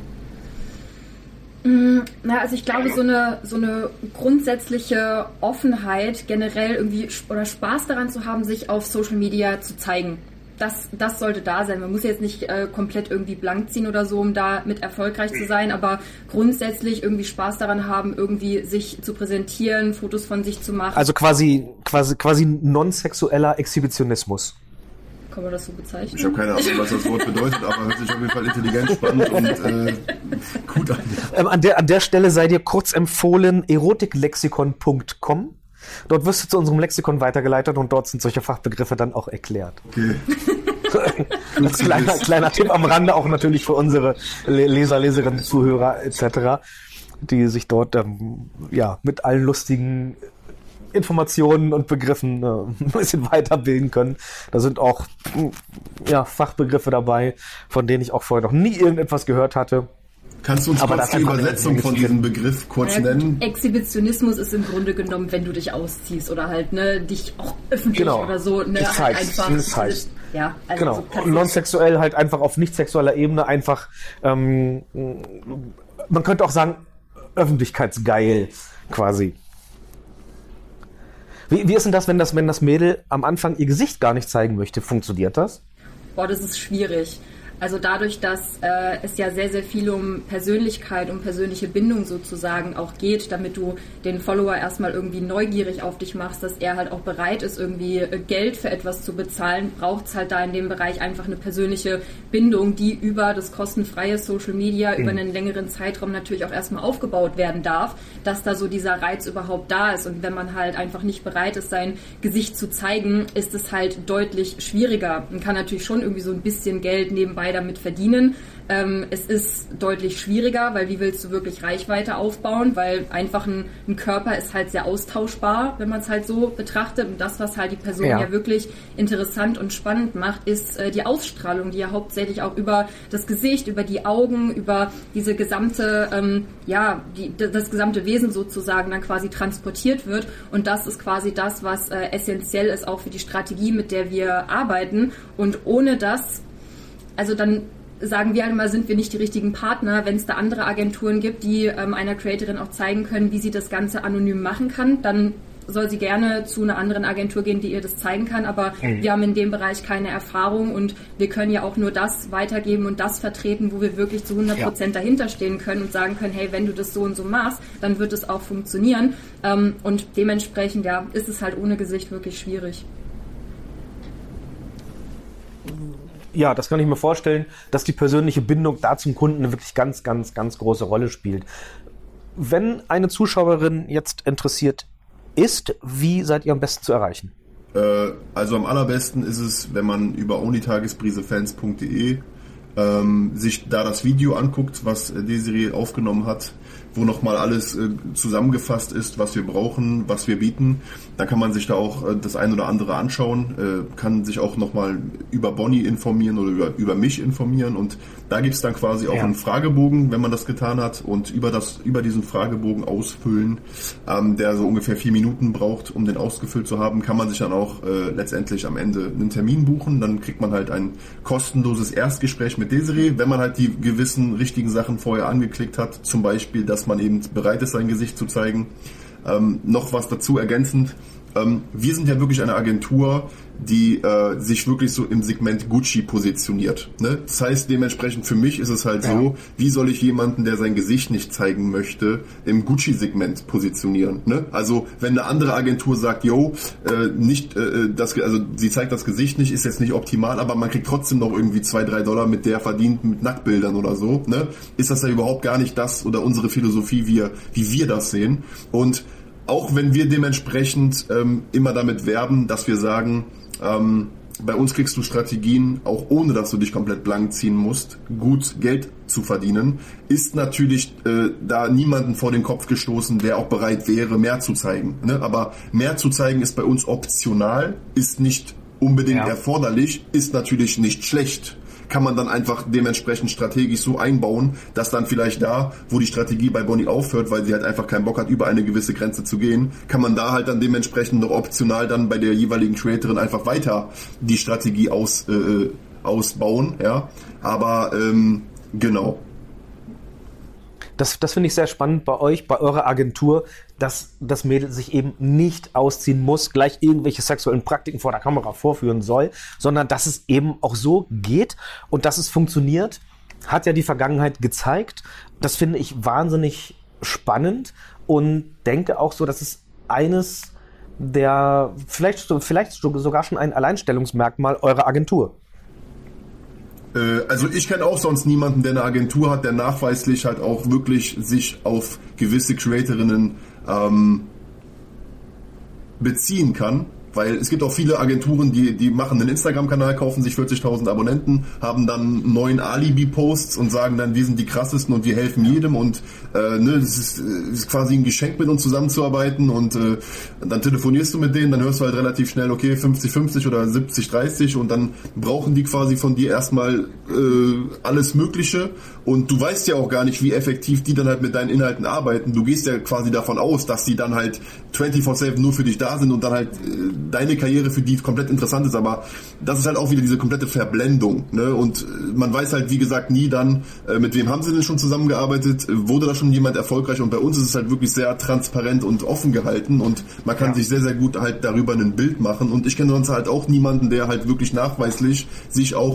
Na, also ich glaube, so eine, so eine grundsätzliche Offenheit generell irgendwie oder Spaß daran zu haben, sich auf Social Media zu zeigen. Das, das sollte da sein. Man muss jetzt nicht äh, komplett irgendwie blank ziehen oder so, um da mit erfolgreich zu sein, aber grundsätzlich irgendwie Spaß daran haben, irgendwie sich zu präsentieren, Fotos von sich zu machen. Also quasi, quasi, quasi non-sexueller Exhibitionismus. Kann man das so bezeichnen? Ich habe keine Ahnung, was das Wort bedeutet, aber hört sich auf jeden Fall intelligent, spannend und äh, gut an. Ähm, an, der, an der Stelle sei dir kurz empfohlen erotiklexikon punkt com. Dort wirst du zu unserem Lexikon weitergeleitet und dort sind solche Fachbegriffe dann auch erklärt. Okay. Als kleiner, kleiner Tipp am Rande auch natürlich für unsere Leser, Leserinnen, Zuhörer et cetera, die sich dort ähm, ja, mit allen lustigen Informationen und Begriffen äh, ein bisschen weiterbilden können. Da sind auch ja, Fachbegriffe dabei, von denen ich auch vorher noch nie irgendetwas gehört hatte. Kannst du uns Aber kurz die Übersetzung von diesem Begriff kurz ja, nennen? Exhibitionismus ist im Grunde genommen, wenn du dich ausziehst oder halt ne, dich auch öffentlich genau. oder so ne, das halt heißt, einfach. Das heißt. Ja, also genau. so Und non-sexuell halt einfach auf nicht sexueller Ebene einfach, ähm, man könnte auch sagen, öffentlichkeitsgeil quasi. Wie, wie ist denn das, wenn das, wenn das Mädel am Anfang ihr Gesicht gar nicht zeigen möchte? Funktioniert das? Boah, das ist schwierig. Also dadurch, dass äh, es ja sehr, sehr viel um Persönlichkeit, um persönliche Bindung sozusagen auch geht, damit du den Follower erstmal irgendwie neugierig auf dich machst, dass er halt auch bereit ist, irgendwie Geld für etwas zu bezahlen, braucht es halt da in dem Bereich einfach eine persönliche Bindung, die über das kostenfreie Social Media, mhm. über einen längeren Zeitraum natürlich auch erstmal aufgebaut werden darf, dass da so dieser Reiz überhaupt da ist. Und wenn man halt einfach nicht bereit ist, sein Gesicht zu zeigen, ist es halt deutlich schwieriger. Man kann natürlich schon irgendwie so ein bisschen Geld nebenbei damit verdienen. Ähm, es ist deutlich schwieriger, weil wie willst du wirklich Reichweite aufbauen? Weil einfach ein, ein Körper ist halt sehr austauschbar, wenn man es halt so betrachtet. Und das, was halt die Person ja, ja wirklich interessant und spannend macht, ist äh, die Ausstrahlung, die ja hauptsächlich auch über das Gesicht, über die Augen, über diese gesamte, ähm, ja, die, das gesamte Wesen sozusagen dann quasi transportiert wird. Und das ist quasi das, was äh, essentiell ist auch für die Strategie, mit der wir arbeiten. Und ohne das, also dann sagen wir einmal, sind wir nicht die richtigen Partner, wenn es da andere Agenturen gibt, die ähm, einer Creatorin auch zeigen können, wie sie das Ganze anonym machen kann, dann soll sie gerne zu einer anderen Agentur gehen, die ihr das zeigen kann, aber mhm. wir haben in dem Bereich keine Erfahrung und wir können ja auch nur das weitergeben und das vertreten, wo wir wirklich zu hundert Prozent ja. dahinter stehen können und sagen können, hey, wenn du das so und so machst, dann wird es auch funktionieren, ähm, und dementsprechend ja, ist es halt ohne Gesicht wirklich schwierig. Ja, das kann ich mir vorstellen, dass die persönliche Bindung da zum Kunden eine wirklich ganz, ganz, ganz große Rolle spielt. Wenn eine Zuschauerin jetzt interessiert ist, wie seid ihr am besten zu erreichen? Äh, also am allerbesten ist es, wenn man über onlytagesbrisefans punkt de ähm, sich da das Video anguckt, was Desiree aufgenommen hat, wo nochmal alles äh, zusammengefasst ist, was wir brauchen, was wir bieten. Da kann man sich da auch äh, das ein oder andere anschauen, äh, kann sich auch nochmal über Bonnie informieren oder über, über mich informieren, und da gibt's dann quasi auch ja. einen Fragebogen, wenn man das getan hat, und über das über diesen Fragebogen ausfüllen, ähm, der so ungefähr vier Minuten braucht, um den ausgefüllt zu haben, kann man sich dann auch äh, letztendlich am Ende einen Termin buchen. Dann kriegt man halt ein kostenloses Erstgespräch mit Desiree, wenn man halt die gewissen richtigen Sachen vorher angeklickt hat, zum Beispiel, dass man eben bereit ist, sein Gesicht zu zeigen. Ähm, noch was dazu ergänzend. Ähm, wir sind ja wirklich eine Agentur, die äh, sich wirklich so im Segment Gucci positioniert. Ne? Das heißt, dementsprechend für mich ist es halt ja. so, wie soll ich jemanden, der sein Gesicht nicht zeigen möchte, im Gucci-Segment positionieren? Ne? Also wenn eine andere Agentur sagt, yo, äh, nicht, äh, das, also sie zeigt das Gesicht nicht, ist jetzt nicht optimal, aber man kriegt trotzdem noch irgendwie zwei, drei Dollar mit der verdient mit Nacktbildern oder so, ne? Ist das ja überhaupt gar nicht das oder unsere Philosophie, wie wir, wie wir das sehen. Und auch wenn wir dementsprechend ähm, immer damit werben, dass wir sagen, ähm, bei uns kriegst du Strategien, auch ohne dass du dich komplett blank ziehen musst, gut Geld zu verdienen, ist natürlich äh, da niemanden vor den Kopf gestoßen, der auch bereit wäre, mehr zu zeigen. Ne? Aber mehr zu zeigen ist bei uns optional, ist nicht unbedingt ja. erforderlich, ist natürlich nicht schlecht. Kann man dann einfach dementsprechend strategisch so einbauen, dass dann vielleicht da, wo die Strategie bei Bonnie aufhört, weil sie halt einfach keinen Bock hat, über eine gewisse Grenze zu gehen, kann man da halt dann dementsprechend noch optional dann bei der jeweiligen Creatorin einfach weiter die Strategie aus, äh, ausbauen, ja. Aber ähm, genau. Das, das finde ich sehr spannend bei euch, bei eurer Agentur, dass das Mädel sich eben nicht ausziehen muss, gleich irgendwelche sexuellen Praktiken vor der Kamera vorführen soll, sondern dass es eben auch so geht und dass es funktioniert, hat ja die Vergangenheit gezeigt. Das finde ich wahnsinnig spannend und denke auch so, dass es eines der, vielleicht, vielleicht sogar schon ein Alleinstellungsmerkmal eurer Agentur. Also ich kenne auch sonst niemanden, der eine Agentur hat, der nachweislich halt auch wirklich sich auf gewisse Creatorinnen ähm, beziehen kann. Weil es gibt auch viele Agenturen, die, die machen einen Instagram-Kanal, kaufen sich vierzigtausend Abonnenten, haben dann neun Alibi-Posts und sagen dann, wir sind die krassesten und wir helfen jedem und äh, ne, das ist, ist quasi ein Geschenk, mit uns zusammenzuarbeiten, und äh, dann telefonierst du mit denen, dann hörst du halt relativ schnell, okay, fünfzig fünfzig oder siebzig dreißig, und dann brauchen die quasi von dir erstmal äh, alles Mögliche, und du weißt ja auch gar nicht, wie effektiv die dann halt mit deinen Inhalten arbeiten. Du gehst ja quasi davon aus, dass sie dann halt vierundzwanzig sieben nur für dich da sind und dann halt äh, deine Karriere für die komplett interessant ist, aber das ist halt auch wieder diese komplette Verblendung, ne? Und man weiß halt, wie gesagt, nie dann, äh, mit wem haben sie denn schon zusammengearbeitet, wurde da schon jemand erfolgreich, und bei uns ist es halt wirklich sehr transparent und offen gehalten, und man kann ja. sich sehr, sehr gut halt darüber ein Bild machen, und ich kenne sonst halt auch niemanden, der halt wirklich nachweislich sich auch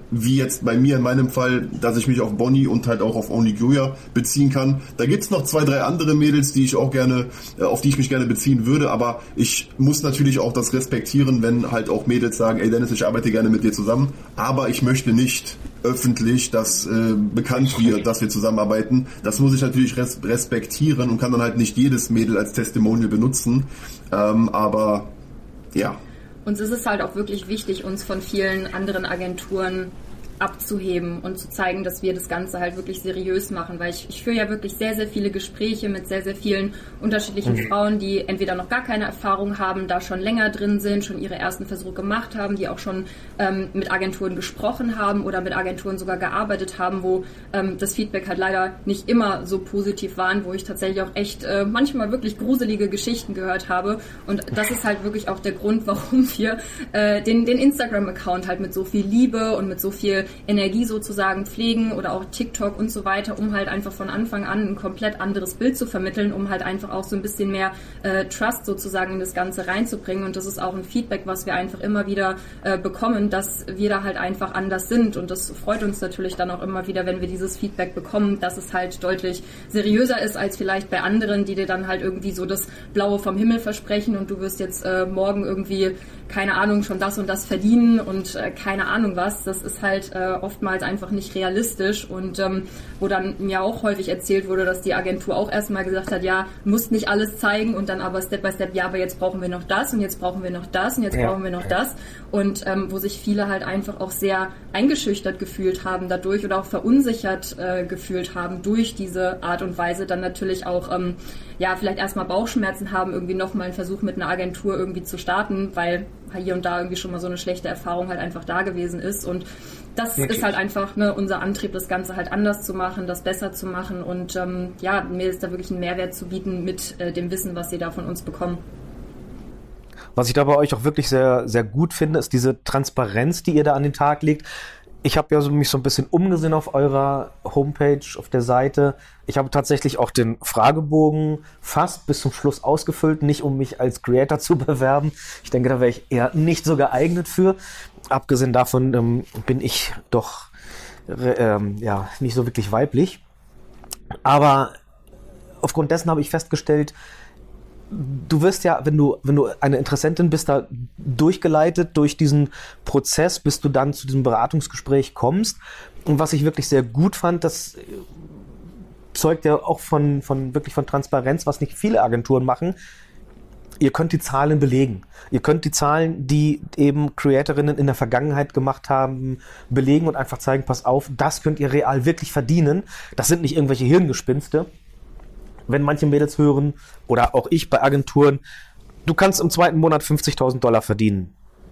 wie jetzt bei mir in meinem Fall, dass ich mich auf Bonnie und halt auch auf Only Gyoya beziehen kann. Da gibt's noch zwei, drei andere Mädels, die ich auch gerne, auf die ich mich gerne beziehen würde, aber ich muss natürlich auch das respektieren, wenn halt auch Mädels sagen, ey Dennis, ich arbeite gerne mit dir zusammen, aber ich möchte nicht öffentlich, dass äh, bekannt wird, dass wir zusammenarbeiten. Das muss ich natürlich res- respektieren und kann dann halt nicht jedes Mädel als Testimonial benutzen, ähm, aber ja. Uns ist es halt auch wirklich wichtig, uns von vielen anderen Agenturen abzuheben und zu zeigen, dass wir das Ganze halt wirklich seriös machen, weil ich, ich führe ja wirklich sehr, sehr viele Gespräche mit sehr, sehr vielen unterschiedlichen mhm. Frauen, die entweder noch gar keine Erfahrung haben, da schon länger drin sind, schon ihre ersten Versuche gemacht haben, die auch schon ähm, mit Agenturen gesprochen haben oder mit Agenturen sogar gearbeitet haben, wo ähm, das Feedback halt leider nicht immer so positiv war, wo ich tatsächlich auch echt äh, manchmal wirklich gruselige Geschichten gehört habe, und das ist halt wirklich auch der Grund, warum wir äh, den, den Instagram-Account halt mit so viel Liebe und mit so viel Energie sozusagen pflegen oder auch TikTok und so weiter, um halt einfach von Anfang an ein komplett anderes Bild zu vermitteln, um halt einfach auch so ein bisschen mehr äh, Trust sozusagen in das Ganze reinzubringen, und das ist auch ein Feedback, was wir einfach immer wieder äh, bekommen, dass wir da halt einfach anders sind, und das freut uns natürlich dann auch immer wieder, wenn wir dieses Feedback bekommen, dass es halt deutlich seriöser ist als vielleicht bei anderen, die dir dann halt irgendwie so das Blaue vom Himmel versprechen und du wirst jetzt äh, morgen irgendwie, keine Ahnung, schon das und das verdienen und äh, keine Ahnung was. Das ist halt äh, oftmals einfach nicht realistisch, und ähm, wo dann mir auch häufig erzählt wurde, dass die Agentur auch erstmal gesagt hat, ja, musst nicht alles zeigen, und dann aber Step by Step, ja, aber jetzt brauchen wir noch das und jetzt brauchen wir noch das und jetzt ja. brauchen wir noch das, und ähm, wo sich viele halt einfach auch sehr eingeschüchtert gefühlt haben dadurch oder auch verunsichert äh, gefühlt haben durch diese Art und Weise, dann natürlich auch ähm, ja, vielleicht erstmal Bauchschmerzen haben, irgendwie nochmal einen Versuch mit einer Agentur irgendwie zu starten, weil hier und da irgendwie schon mal so eine schlechte Erfahrung halt einfach da gewesen ist, und das Wirklich? ist halt einfach ne, unser Antrieb, das Ganze halt anders zu machen, das besser zu machen, und ähm, ja, mir ist da wirklich ein Mehrwert zu bieten mit äh, dem Wissen, was sie da von uns bekommen. Was ich da bei euch auch wirklich sehr, sehr gut finde, ist diese Transparenz, die ihr da an den Tag legt. Ich habe ja so, mich so ein bisschen umgesehen auf eurer Homepage, auf der Seite. Ich habe tatsächlich auch den Fragebogen fast bis zum Schluss ausgefüllt, nicht um mich als Creator zu bewerben. Ich denke, da wäre ich eher nicht so geeignet für. Abgesehen davon ähm, bin ich doch ähm, ja, nicht so wirklich weiblich. Aber aufgrund dessen habe ich festgestellt, du wirst ja, wenn du, wenn du eine Interessentin bist, da durchgeleitet durch diesen Prozess, bis du dann zu diesem Beratungsgespräch kommst. Und was ich wirklich sehr gut fand, das zeugt ja auch von, von wirklich von Transparenz, was nicht viele Agenturen machen. Ihr könnt die Zahlen belegen. Ihr könnt die Zahlen, die eben Creatorinnen in der Vergangenheit gemacht haben, belegen und einfach zeigen, pass auf, das könnt ihr real wirklich verdienen. Das sind nicht irgendwelche Hirngespinste. Wenn manche Mädels hören, oder auch ich bei Agenturen, du kannst im zweiten Monat fünfzigtausend Dollar verdienen.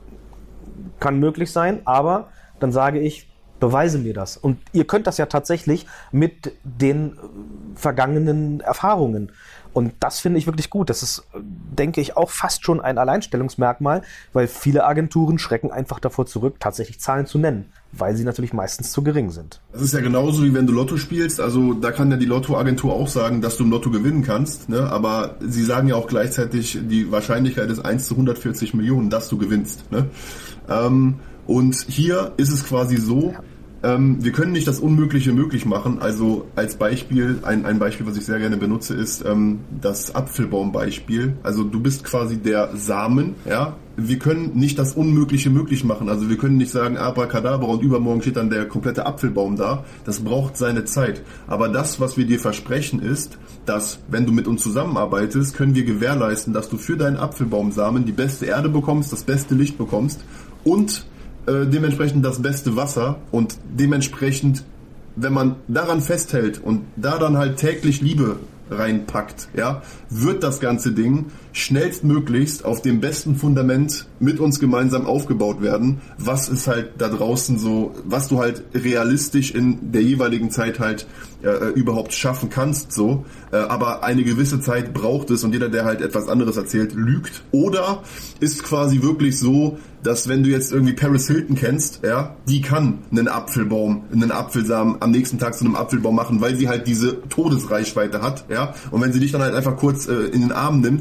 Kann möglich sein, aber dann sage ich, beweise mir das. Und ihr könnt das ja tatsächlich mit den vergangenen Erfahrungen. Und das finde ich wirklich gut. Das ist, denke ich, auch fast schon ein Alleinstellungsmerkmal, weil viele Agenturen schrecken einfach davor zurück, tatsächlich Zahlen zu nennen, weil sie natürlich meistens zu gering sind. Das ist ja genauso, wie wenn du Lotto spielst. Also da kann ja die Lottoagentur auch sagen, dass du im Lotto gewinnen kannst. Ne? Aber sie sagen ja auch gleichzeitig, die Wahrscheinlichkeit ist eins zu hundertvierzig Millionen, dass du gewinnst. Ne? Ähm, und hier ist es quasi so, ja. Wir können nicht das Unmögliche möglich machen. Also als Beispiel, ein, ein Beispiel, was ich sehr gerne benutze, ist ähm, das Apfelbaumbeispiel. Also du bist quasi der Samen, ja. Wir können nicht das Unmögliche möglich machen. Also wir können nicht sagen Abracadabra und übermorgen steht dann der komplette Apfelbaum da. Das braucht seine Zeit. Aber das, was wir dir versprechen, ist, dass wenn du mit uns zusammenarbeitest, können wir gewährleisten, dass du für deinen Apfelbaumsamen die beste Erde bekommst, das beste Licht bekommst und Äh, dementsprechend das beste Wasser, und dementsprechend, wenn man daran festhält und da dann halt täglich Liebe reinpackt, ja, wird das ganze Ding schnellstmöglichst auf dem besten Fundament mit uns gemeinsam aufgebaut werden, was ist halt da draußen so, was du halt realistisch in der jeweiligen Zeit halt äh, überhaupt schaffen kannst, so, äh, aber eine gewisse Zeit braucht es, und jeder, der halt etwas anderes erzählt, lügt, oder ist quasi wirklich so, dass wenn du jetzt irgendwie Paris Hilton kennst, ja, die kann einen Apfelbaum, einen Apfelsamen am nächsten Tag zu einem Apfelbaum machen, weil sie halt diese Todesreichweite hat, ja, und wenn sie dich dann halt einfach kurz äh, in den Arm nimmt, genau wie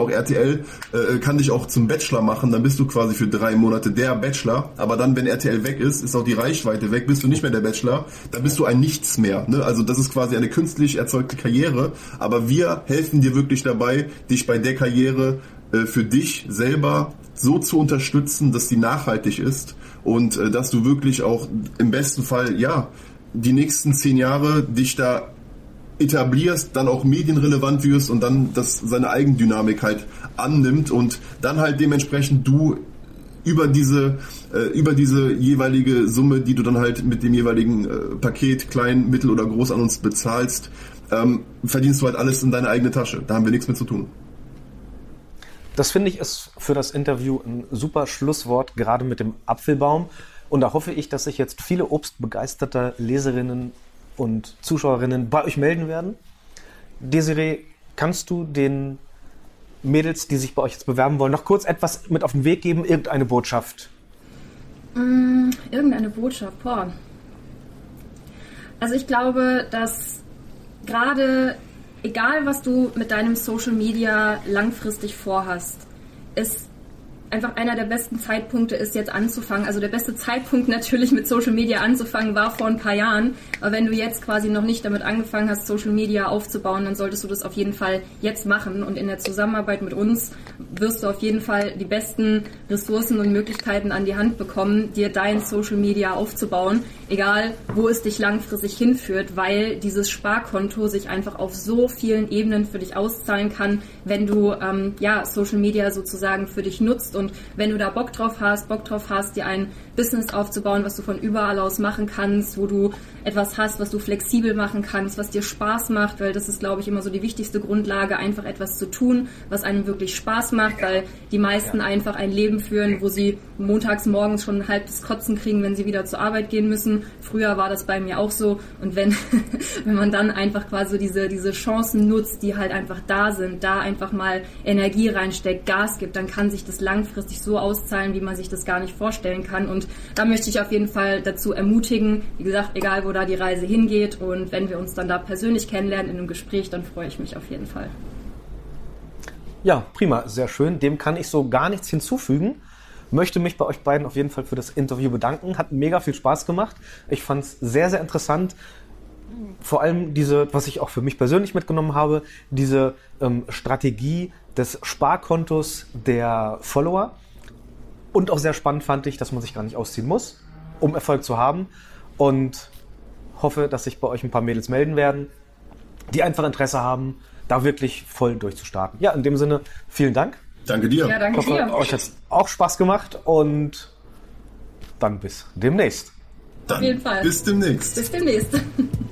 auch R T L äh, kann dich auch zum Bachelor machen, dann bist du quasi für drei Monate der Bachelor, aber dann, wenn R T L weg ist, ist auch die Reichweite weg, bist du nicht mehr der Bachelor, dann bist du ein Nichts mehr. Ne? Also das ist quasi eine künstlich erzeugte Karriere, aber wir helfen dir wirklich dabei, dich bei der Karriere äh, für dich selber so zu unterstützen, dass die nachhaltig ist und äh, dass du wirklich auch im besten Fall, ja, die nächsten zehn Jahre dich da etablierst, dann auch medienrelevant wirst und dann das seine Eigendynamik halt annimmt und dann halt dementsprechend du über diese äh, über diese jeweilige Summe, die du dann halt mit dem jeweiligen äh, Paket, klein, mittel oder groß an uns bezahlst, ähm, verdienst du halt alles in deine eigene Tasche. Da haben wir nichts mit zu tun. Das finde ich ist für das Interview ein super Schlusswort, gerade mit dem Apfelbaum. Und da hoffe ich, dass sich jetzt viele obstbegeisterte Leserinnen und Zuschauerinnen bei euch melden werden. Desiree, kannst du den Mädels, die sich bei euch jetzt bewerben wollen, noch kurz etwas mit auf den Weg geben? Irgendeine Botschaft? Mm, irgendeine Botschaft, boah. Also ich glaube, dass gerade, egal was du mit deinem Social Media langfristig vorhast, es einfach einer der besten Zeitpunkte ist, jetzt anzufangen. Also der beste Zeitpunkt natürlich mit Social Media anzufangen, war vor ein paar Jahren. Aber wenn du jetzt quasi noch nicht damit angefangen hast, Social Media aufzubauen, dann solltest du das auf jeden Fall jetzt machen. Und in der Zusammenarbeit mit uns wirst du auf jeden Fall die besten Ressourcen und Möglichkeiten an die Hand bekommen, dir dein Social Media aufzubauen, egal wo es dich langfristig hinführt, weil dieses Sparkonto sich einfach auf so vielen Ebenen für dich auszahlen kann, wenn du ähm, ja Social Media sozusagen für dich nutzt. Und wenn du da Bock drauf hast, Bock drauf hast, dir ein Business aufzubauen, was du von überall aus machen kannst, wo du etwas hast, was du flexibel machen kannst, was dir Spaß macht, weil das ist, glaube ich, immer so die wichtigste Grundlage, einfach etwas zu tun, was einem wirklich Spaß macht, weil die meisten einfach ein Leben führen, wo sie montags morgens schon halb das Kotzen kriegen, wenn sie wieder zur Arbeit gehen müssen. Früher war das bei mir auch so. Und wenn, wenn man dann einfach quasi diese, diese Chancen nutzt, die halt einfach da sind, da einfach mal Energie reinsteckt, Gas gibt, dann kann sich das langfristig so auszahlen, wie man sich das gar nicht vorstellen kann. Und da möchte ich auf jeden Fall dazu ermutigen, wie gesagt, egal wo da die Reise hingeht, und wenn wir uns dann da persönlich kennenlernen in einem Gespräch, dann freue ich mich auf jeden Fall. Ja, prima, sehr schön. Dem kann ich so gar nichts hinzufügen. Möchte mich bei euch beiden auf jeden Fall für das Interview bedanken. Hat mega viel Spaß gemacht. Ich fand es sehr, sehr interessant. Vor allem diese, was ich auch für mich persönlich mitgenommen habe, diese ähm, Strategie des Sparkontos der Follower. Und auch sehr spannend fand ich, dass man sich gar nicht ausziehen muss, um Erfolg zu haben. Und hoffe, dass sich bei euch ein paar Mädels melden werden, die einfach Interesse haben, da wirklich voll durchzustarten. Ja, in dem Sinne, vielen Dank. Danke dir. Ja, danke ich hoffe, dir. euch hat es auch Spaß gemacht und dann bis demnächst. Dann Auf jeden Fall. Bis demnächst. Bis demnächst.